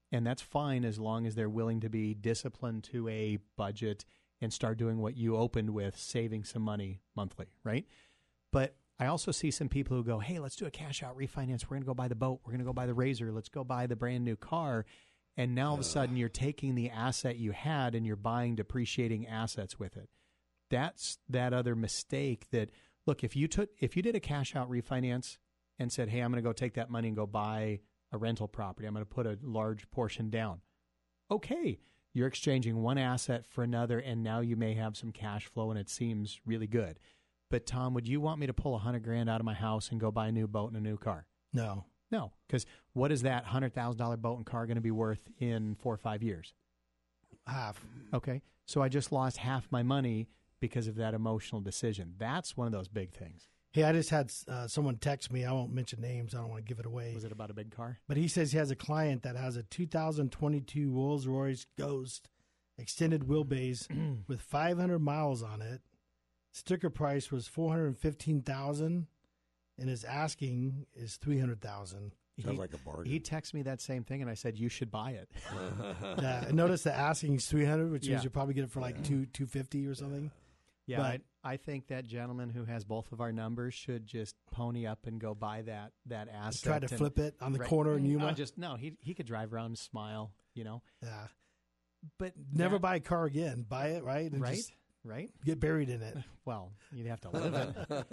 And that's fine as long as they're willing to be disciplined to a budget and start doing what you opened with, saving some money monthly, right? But I also see some people who go, hey, let's do a cash out refinance. We're going to go buy the boat. We're going to go buy the Razor. Let's go buy the brand new car. And now all of a sudden you're taking the asset you had and you're buying depreciating assets with it. That's that other mistake that, look, if you took, if you did a cash out refinance and said, hey, I'm going to go take that money and go buy a rental property, I'm going to put a large portion down. Okay, you're exchanging one asset for another, and now you may have some cash flow, and it seems really good. But, Tom, would you want me to pull a hundred grand out of my house and go buy a new boat and a new car? No. No, because what is that one hundred thousand dollars boat and car going to be worth in four or five years? Half. Okay, so I just lost half my money because of that emotional decision. That's one of those big things. Hey, I just had uh, someone text me. I won't mention names. I don't want to give it away. Was it about a big car? But he says he has a client that has a two thousand twenty-two Rolls-Royce Ghost extended wheelbase with five hundred miles on it. Sticker price was four hundred fifteen thousand dollars, and his asking is three hundred thousand dollars. Sounds he, like a bargain. He texted me that same thing, and I said, you should buy it. Yeah, I noticed the asking is three hundred dollars, which Yeah. means you probably get it for like two two fifty or something. Yeah, But- I, I think that gentleman who has both of our numbers should just pony up and go buy that that asset. Try to and- flip it on the Right. corner in Uh, Yuma. just no, he he could drive around and smile, you know. Yeah. But never that- buy a car again. Buy it, right? And Right, just right. get buried in it. Well, you'd have to live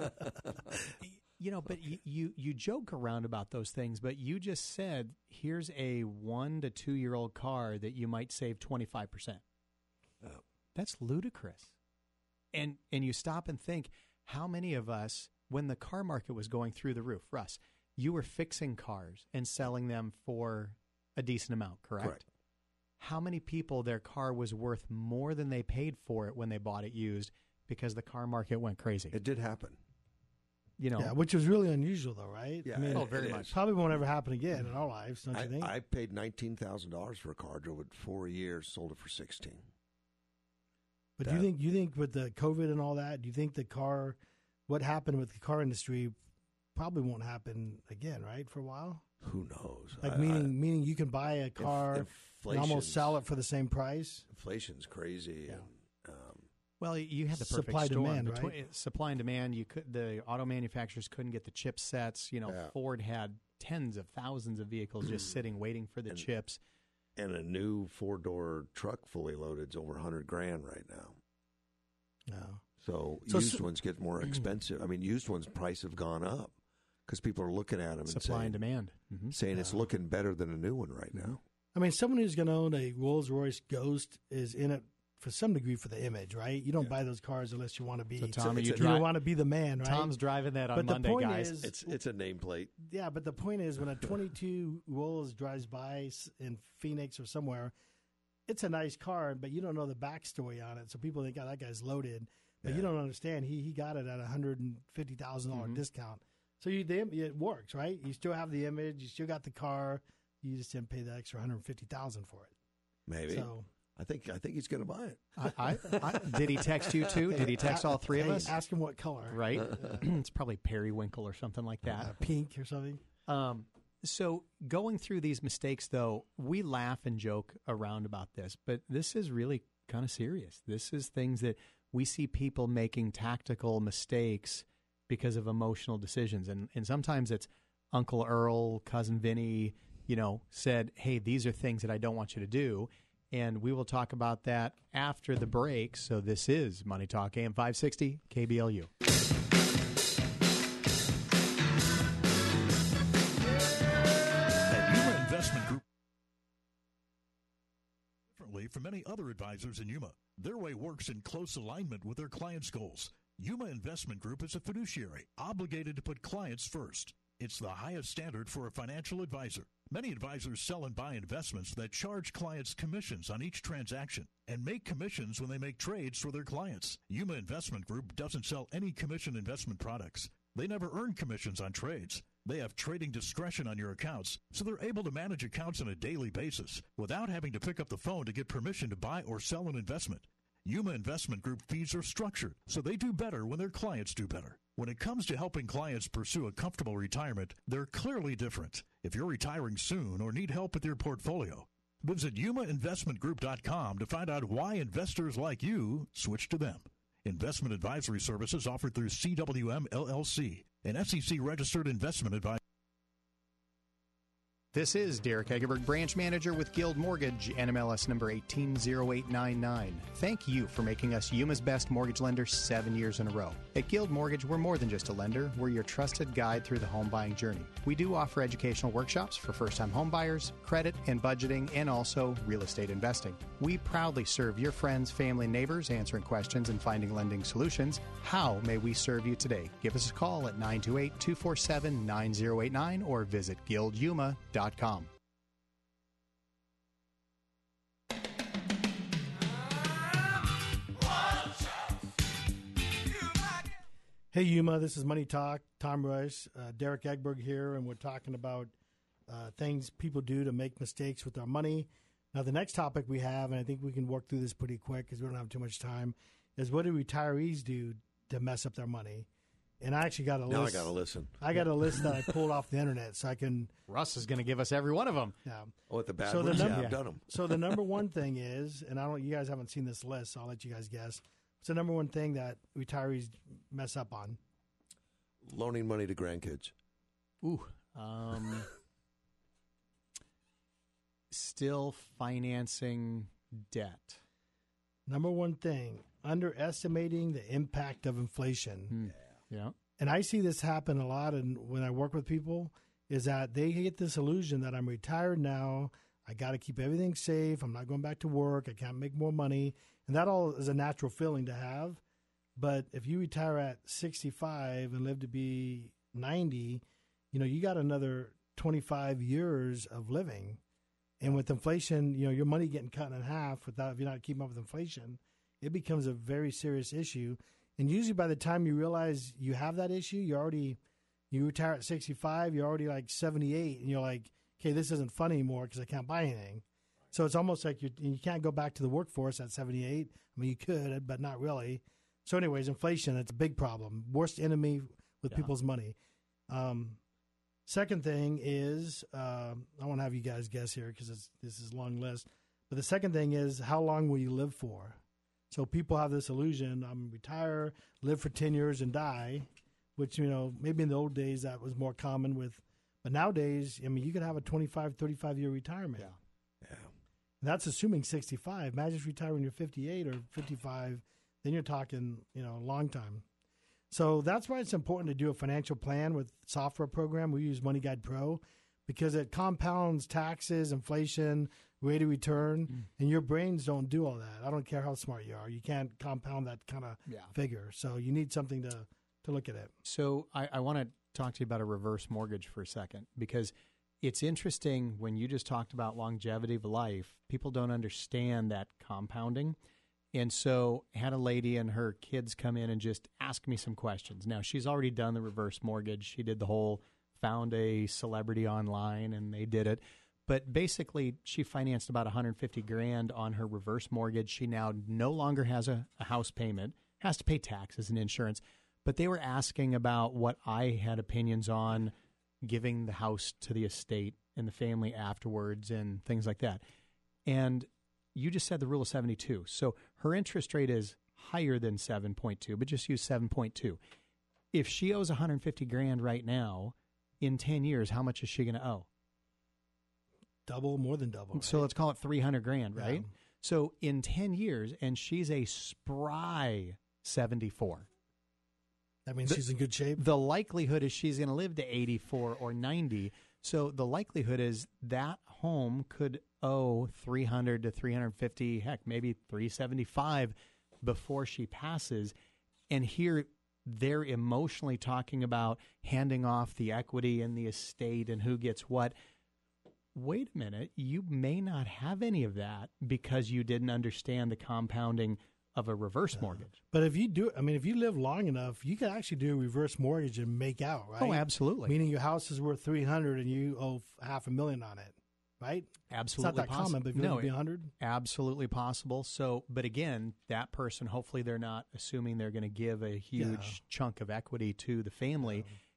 it. You know, but you, you you joke around about those things, but you just said here's a one to two year old car that you might save twenty five percent. That's ludicrous. And and you stop and think, how many of us, when the car market was going through the roof, Russ, you were fixing cars and selling them for a decent amount, correct? Correct. How many people their car was worth more than they paid for it when they bought it used because the car market went crazy? It did happen. You know, Yeah, which was really unusual, though, right? Yeah, I mean, oh, very much. Probably won't ever happen again in our lives, don't I, you think? I paid nineteen thousand dollars for a car, drove it four years, sold it for sixteen. But do you think you think with the COVID and all that, do you think the car, what happened with the car industry, probably won't happen again, right? For a while. Who knows? Like I- meaning I- meaning you can buy a car and almost inflation's- sell it for the same price. Inflation's crazy. And, um, well, you had the perfect Supply storm. demand, Between- right? Supply and demand. You could the auto manufacturers couldn't get the chipsets. You know, Yeah. Ford had tens of thousands of vehicles just sitting waiting for the And- chips. and a new four door truck fully loaded is over a hundred grand right now. No. So, So used s- ones get more expensive. I mean, used ones' price have gone up because people are looking at them and Supply saying, and demand. Mhm. saying it's looking better than a new one right now. I mean, someone who's going to own a Rolls Royce Ghost is in it for some degree for the image, right? You don't buy those cars unless you want to be. So, Tom, are you you dri- want to be the man, right? Tom's driving that on But the Monday, point guys. is- It's it's a nameplate. Yeah, but the point is, when a twenty-two Rolls drives by s- in Phoenix or somewhere, it's a nice car, but you don't know the backstory on it. So people think, "Oh, that guy's loaded," but you Yeah. don't understand. He he got it at a hundred and fifty thousand Mm-hmm. dollar discount. So you the, it works, right? You still have the image, you still got the car. You just didn't pay the extra hundred fifty thousand for it. Maybe. So I think I think he's going to buy it. I, I, I, did he text you too? Did he text all three of Hey, us? Ask him what color, Right? it's probably periwinkle or something like that. Uh, pink or something. Um, so going through these mistakes, though, we laugh and joke around about this, but this is really kind of serious. This is things that we see people making tactical mistakes because of emotional decisions. And, and sometimes it's Uncle Earl, Cousin Vinny, you know, said, hey, these are things that I don't want you to do. And we will talk about that after the break. So this is Money Talk, A M five sixty, K B L U. At Yuma Investment Group, differently from many other advisors in Yuma, their way works in close alignment with their clients' goals. Yuma Investment Group is a fiduciary obligated to put clients first. It's the highest standard for a financial advisor. Many advisors sell and buy investments that charge clients commissions on each transaction and make commissions when they make trades for their clients. Yuma Investment Group doesn't sell any commission investment products. They never earn commissions on trades. They have trading discretion on your accounts, so they're able to manage accounts on a daily basis without having to pick up the phone to get permission to buy or sell an investment. Yuma Investment Group fees are structured, so they do better when their clients do better. When it comes to helping clients pursue a comfortable retirement, they're clearly different. If you're retiring soon or need help with your portfolio, Visit Yuma Investment Group dot com to find out why investors like you switch to them. Investment advisory services offered through C W M L L C, an S E C-registered investment advisor. This is Derek Egerberg, branch manager with Guild Mortgage, N M L S number one eight zero eight nine nine. Thank you for making us Yuma's best mortgage lender seven years in a row. At Guild Mortgage, we're more than just a lender. We're your trusted guide through the home buying journey. We do offer educational workshops for first-time home buyers, credit and budgeting, and also real estate investing. We proudly serve your friends, family, and neighbors, answering questions and finding lending solutions. How may we serve you today? Give us a call at nine two eight, two four seven, nine zero eight nine or visit guild yuma dot com. Hey, Yuma, this is Money Talk. Tom Rush, uh, Derek Eggberg here, and we're talking about uh, things people do to make mistakes with their money. Now, the next topic we have, and I think we can work through this pretty quick because we don't have too much time, is what do retirees do to mess up their money? And I actually got a now list. Now I got to listen. I got a list that I pulled off the internet, so I can. Russ is going to give us every one of them. Yeah. Oh, the bad so ones? The number, yeah, I've done them. So the number one thing is, and I don't. You guys haven't seen this list, so I'll let you guys guess. What's the number one thing that retirees mess up on? Loaning money to grandkids. Ooh. Um, still financing debt. Number one thing, underestimating the impact of inflation. Mm. Yeah. And I see this happen a lot, and when I work with people, is that they get this illusion that I'm retired now, I got to keep everything safe, I'm not going back to work, I can't make more money, and that all is a natural feeling to have. But if you retire at sixty-five and live to be ninety, you know, you got another twenty-five years of living. And with inflation, you know, your money getting cut in half without, if you're not keeping up with inflation, it becomes a very serious issue. And usually by the time you realize you have that issue, you're already, you retire at sixty-five, you're already like seventy-eight, and you're like, okay, this isn't fun anymore because I can't buy anything. So it's almost like you're, you can't go back to the workforce at seventy-eight. I mean, you could, but not really. So anyways, inflation, it's a big problem. Worst enemy with Yeah. people's money. Um, second thing is, uh, I want to have you guys guess here because this is a long list. But the second thing is, how long will you live for? So people have this illusion, I'm retire, live for ten years and die, which, you know, maybe in the old days that was more common with, but nowadays, I mean, you could have a twenty-five, thirty-five-year retirement. Yeah. Yeah. And that's assuming sixty-five. Imagine if you retire when you're fifty-eight or fifty-five, then you're talking, you know, a long time. So that's why it's important to do a financial plan with software program. We use Money Guide Pro because it compounds taxes, inflation, rate of return, mm. and your brains don't do all that. I don't care how smart you are. You can't compound that kind of yeah. figure. So you need something to, to look at it. So I, I want to talk to you about a reverse mortgage for a second because it's interesting when you just talked about longevity of life, people don't understand that compounding. And so I had a lady and her kids come in and just ask me some questions. Now, she's already done the reverse mortgage. She did the whole, found a celebrity online and they did it. But basically, she financed about one hundred fifty grand on her reverse mortgage. She now no longer has a, a house payment, has to pay taxes and insurance. But they were asking about what I had opinions on giving the house to the estate and the family afterwards and things like that. And you just said the rule of seventy-two. So her interest rate is higher than seven point two, but just use seven point two. If she owes one hundred fifty grand right now, in ten years, how much is she going to owe? Double, more than double. Right? So let's call it three hundred grand, right? Yeah. So in ten years, and she's a spry seventy-four. That means the, she's in good shape? The likelihood is she's going to live to eighty-four or ninety. So the likelihood is that home could owe three hundred to three hundred fifty, heck, maybe three seventy-five before she passes. And here they're emotionally talking about handing off the equity in the estate and who gets what. Wait a minute, you may not have any of that because you didn't understand the compounding of a reverse mortgage. But if you do, I mean, if you live long enough, you can actually do a reverse mortgage and make out, right? Oh, absolutely. Meaning your house is worth three hundred and you owe half a million on it, right? Absolutely. It's not that possi- common, but if you no, live to be one hundred. Absolutely possible. So, but again, that person, hopefully they're not assuming they're going to give a huge Yeah. chunk of equity to the family.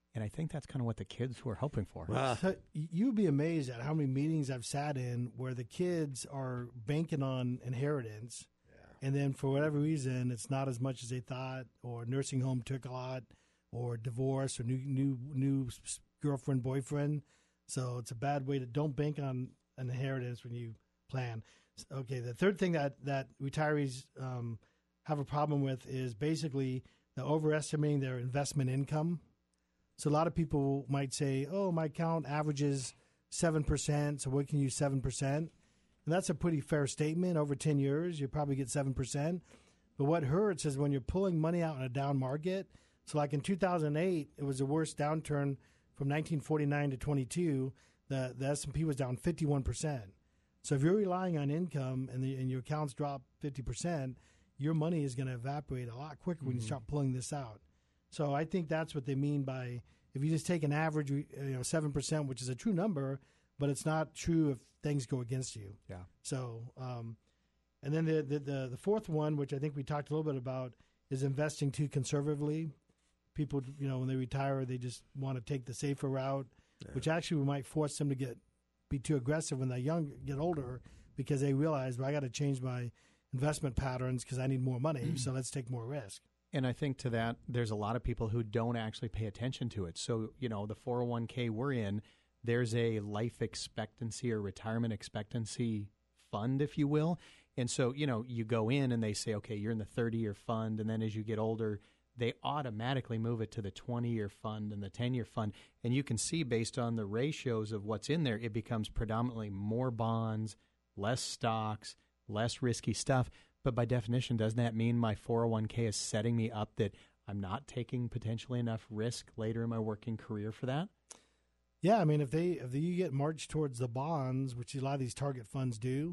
And I think that's kind of what the kids were hoping for. Uh, so you'd be amazed at how many meetings I've sat in where the kids are banking on inheritance, yeah. and then for whatever reason, it's not as much as they thought, or nursing home took a lot, or divorce, or new new new girlfriend, boyfriend. So it's a bad way to don't bank on an inheritance when you plan. Okay, the third thing that that retirees um, have a problem with is basically the overestimating their investment income. So a lot of people might say, oh, my account averages seven percent, so what can you use seven percent? And that's a pretty fair statement. Over ten years, you probably get seven percent. But what hurts is when you're pulling money out in a down market. So like in two thousand eight, it was the worst downturn from nineteen forty-nine to twenty-two. The, the S and P was down fifty-one percent. So if you're relying on income and, the, and your accounts drop fifty percent, your money is going to evaporate a lot quicker mm-hmm. when you start pulling this out. So I think that's what they mean by if you just take an average, you know, seven percent, which is a true number, but it's not true if things go against you. Yeah. So, um, and then the, the, the, the fourth one, which I think we talked a little bit about, is investing too conservatively. People, you know, when they retire, they just want to take the safer route, yeah. which actually might force them to get be too aggressive when they're young, get older, because they realize, well, I got to change my investment patterns because I need more money, so let's take more risk. And I think to that, there's a lot of people who don't actually pay attention to it. So, you know, the four oh one k we're in, there's a life expectancy or retirement expectancy fund, if you will. And so, you know, you go in and they say, okay, you're in the thirty-year fund. And then as you get older, they automatically move it to the twenty-year fund and the ten-year fund. And you can see based on the ratios of what's in there, it becomes predominantly more bonds, less stocks, less risky stuff. But by definition, doesn't that mean my four oh one k is setting me up that I'm not taking potentially enough risk later in my working career for that? Yeah, I mean, if they if you get marched towards the bonds, which a lot of these target funds do,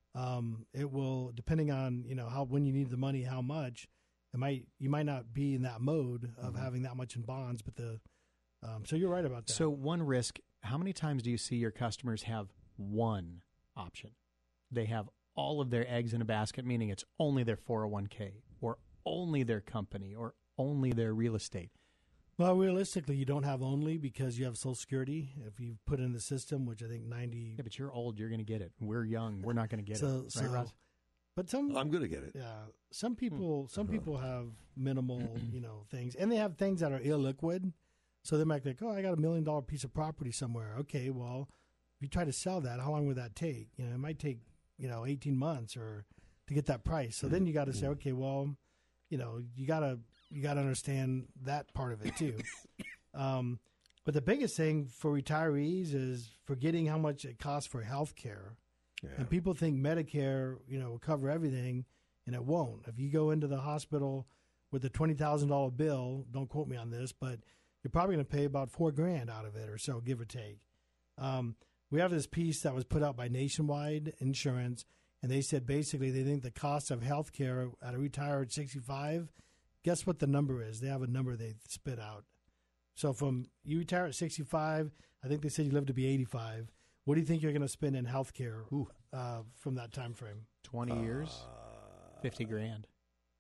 um, it will, depending on, you know, how when you need the money, how much, it might you might not be in that mode of mm-hmm. having that much in bonds. But the um, so you're right about that. So one risk, how many times do you see your customers have one option? They have all of their eggs in a basket, meaning it's only their four oh one k or only their company or only their real estate. Well, realistically, you don't have only because you have Social Security. If you put in the system, which I think ninety. Yeah, but you're old. You're going to get it. We're young. We're not going to get so, it. So, right, Ross? But some, I'm going to get it. Yeah, some people, hmm. some uh-huh. people have minimal, you know, things, and they have things that are illiquid. So they might be like, oh, I got a million dollar piece of property somewhere. Okay, well, if you try to sell that, how long would that take? You know, it might take, you know, eighteen months or to get that price. So then you got to say, okay, well, you know, you got to you got to understand that part of it too. um, but the biggest thing for retirees is forgetting how much it costs for health care. Yeah. And people think Medicare, you know, will cover everything, and it won't. If you go into the hospital with a twenty thousand dollars bill, don't quote me on this, but you're probably going to pay about four grand out of it or so, give or take. Um, we have this piece that was put out by Nationwide Insurance, and they said basically they think the cost of health care at a retired sixty-five, guess what the number is? They have a number they spit out. So from you retire at sixty-five, I think they said you live to be eighty-five. What do you think you're going to spend in health care uh, from that time frame? twenty uh, years, fifty grand.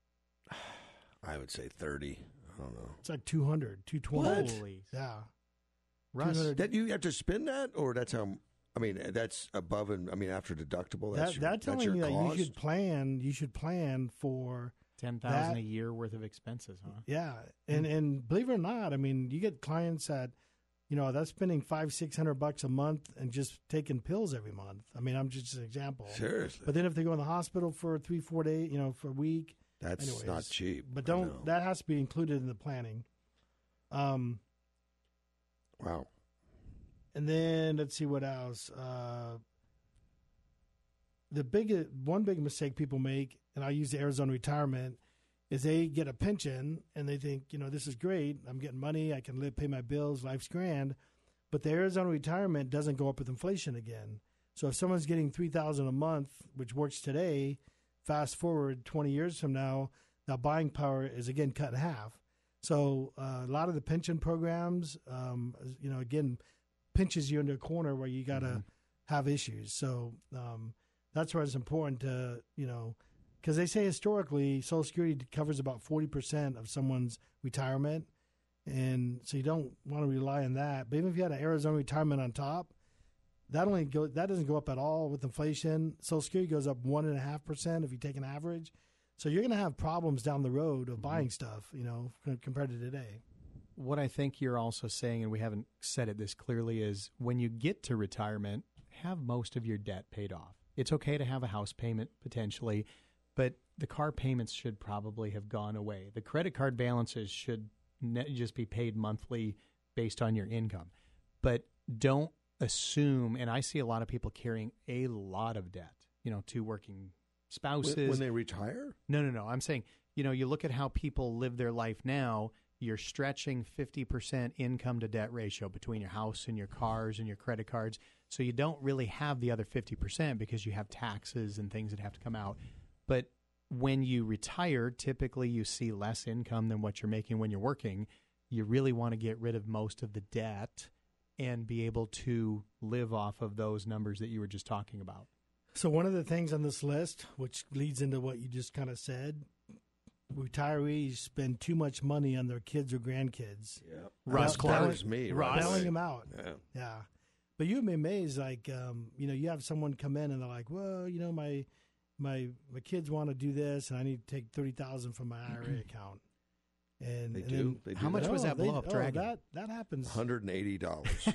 I would say thirty. I don't know. It's like two hundred, two twenty. Holy. Yeah. Russ, that you have to spend that, or that's how? I mean, that's above and I mean after deductible. That's that, your, that's telling that's your you that cost? you should plan. You should plan for ten thousand a year worth of expenses, huh? Yeah, and mm-hmm. and believe it or not, I mean, you get clients that, you know, that's spending five six hundred bucks a month and just taking pills every month. I mean, I'm just an example. Seriously. But then if they go in the hospital for three four days, you know, for a week, that's anyways, not cheap. But don't that has to be included in the planning. Um. Wow. And then let's see what else. Uh, the big one big mistake people make, and I use the Arizona retirement, is they get a pension and they think, you know, this is great. I'm getting money. I can live, pay my bills. Life's grand. But the Arizona retirement doesn't go up with inflation again. So if someone's getting three thousand dollars a month, which works today, fast forward twenty years from now, that buying power is again cut in half. So uh, a lot of the pension programs, um, you know, again, pinches you into a corner where you got to mm-hmm. have issues. So um, that's why it's important to, you know, because they say historically Social Security covers about forty percent of someone's retirement. And so you don't want to rely on that. But even if you had an Arizona retirement on top, that only go that doesn't go up at all with inflation. Social Security goes up one and a half percent if you take an average. So you're going to have problems down the road of buying stuff, you know, compared to today. What I think you're also saying, and we haven't said it this clearly, is when you get to retirement, have most of your debt paid off. It's okay to have a house payment potentially, but the car payments should probably have gone away. The credit card balances should ne- just be paid monthly based on your income. But don't assume, and I see a lot of people carrying a lot of debt, you know, two working spouses. When, when they retire? No, no, no. I'm saying, you know, you look at how people live their life now, you're stretching fifty percent income to debt ratio between your house and your cars and your credit cards. So you don't really have the other fifty percent because you have taxes and things that have to come out. But when you retire, typically you see less income than what you're making when you're working. You really want to get rid of most of the debt and be able to live off of those numbers that you were just talking about. So one of the things on this list, which leads into what you just kind of said, retirees spend too much money on their kids or grandkids. Yeah, Ross Clark. That was me. Ross. Bailing them out. Yeah. Yeah. But you'd be amazed, like, um, you know, you have someone come in and they're like, well, you know, my my my kids want to do this and I need to take thirty thousand dollars from my I R A account. And They and do? then- They do How much that? was that they- blow-up oh, dragon? That, that happens. one hundred eighty dollars.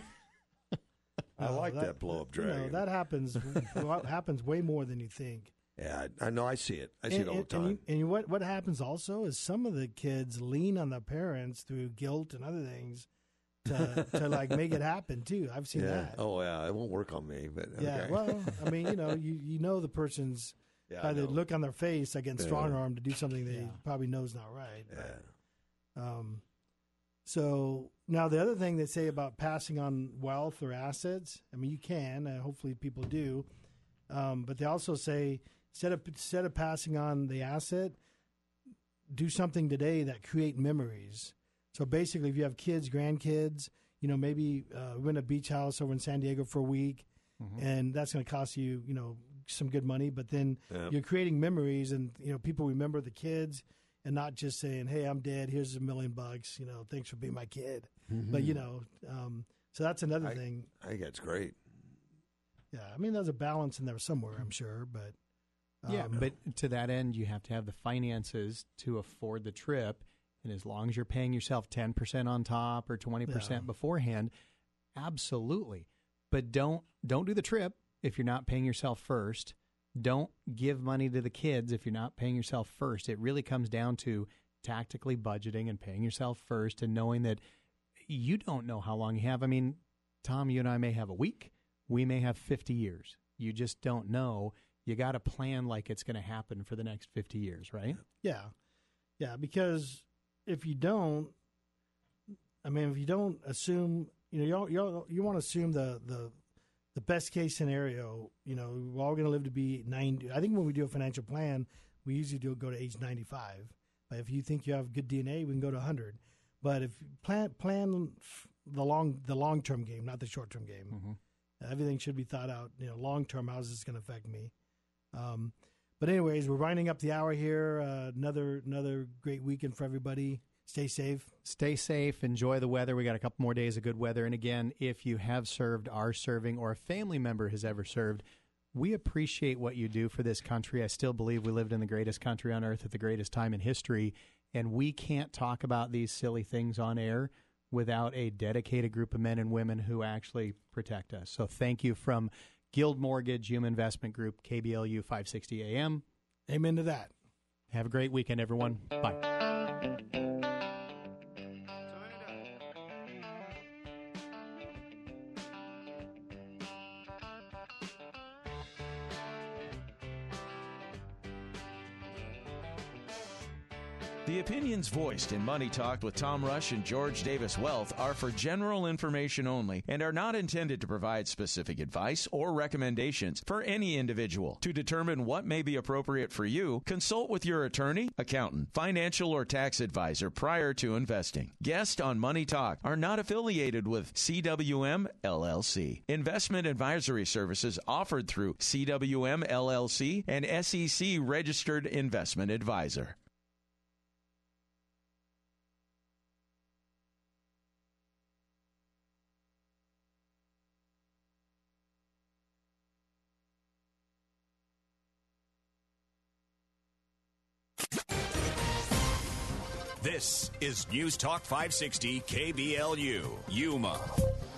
I Oh, like that, blow-up you know, dragon. that happens what happens way more than you think. Yeah, I, I know. I see it. I see and, it all the and- time. And, you, and what what happens also is some of the kids lean on their parents through guilt and other things to to like make it happen too. I've seen yeah. that. Oh, yeah. It won't work on me, but Yeah. okay. Well, I mean, you know, you, you know the person's Yeah, I by the know. look on their face, like getting Yeah. strong arm to do something they Yeah. probably know is not right. Yeah. Um, so now the other thing they say about passing on wealth or assets, I mean, you can, uh, hopefully people do, um, but they also say instead of instead of passing on the asset, do something today that create memories. So basically, if you have kids, grandkids, you know, maybe uh, rent a beach house over in San Diego for a week, Mhm. and that's going to cost you, you know, some good money. But then Yeah. you're creating memories, and you know, people remember the kids. And not just saying, "Hey, I'm dead. Here's a million bucks. You know, thanks for being my kid." But you know, um, so that's another I, thing. I think that's great. Yeah, I mean, there's a balance in there somewhere, I'm sure. But um, Yeah, but to that end, you have to have the finances to afford the trip. And as long as you're paying yourself ten percent on top or twenty percent Yeah. beforehand, absolutely. But don't don't do the trip if you're not paying yourself first. Don't give money to the kids if you're not paying yourself first. It really comes down to tactically budgeting and paying yourself first and knowing that you don't know how long you have. I mean, Tom, you and I may have a week. We may have fifty years. You just don't know. You got to plan like it's going to happen for the next fifty years, right? yeah, yeah, because if you don't, I mean, if you don't assume, you know, you you you want to assume the the the best case scenario. You know, we're all going to live to be ninety. I think when we do a financial plan, we usually do go to age ninety-five. But if you think you have good D N A, we can go to one hundred. But if plan plan the long the long term game, not the short term game. Mm-hmm. Everything should be thought out. You know, long term, how's this going to affect me? Um, but anyways, we're winding up the hour here. Uh, another another great weekend for everybody. Stay safe. Stay safe. Enjoy the weather. We got a couple more days of good weather. And again, if you have served, are serving, or a family member has ever served, we appreciate what you do for this country. I still believe we lived in the greatest country on earth at the greatest time in history. And we can't talk about these silly things on air without a dedicated group of men and women who actually protect us. So thank you from Guild Mortgage, Hume Investment Group, K B L U five sixty A M. Amen to that. Have a great weekend, everyone. Bye. The opinions voiced in Money Talk with Tom Rush and George Davis Wealth are for general information only and are not intended to provide specific advice or recommendations for any individual. To determine what may be appropriate for you, consult with your attorney, accountant, financial, or tax advisor prior to investing. Guests on Money Talk are not affiliated with C W M L L C. Investment advisory services offered through C W M L L C, an S E C registered investment advisor. This is News Talk five sixty K B L U, Yuma.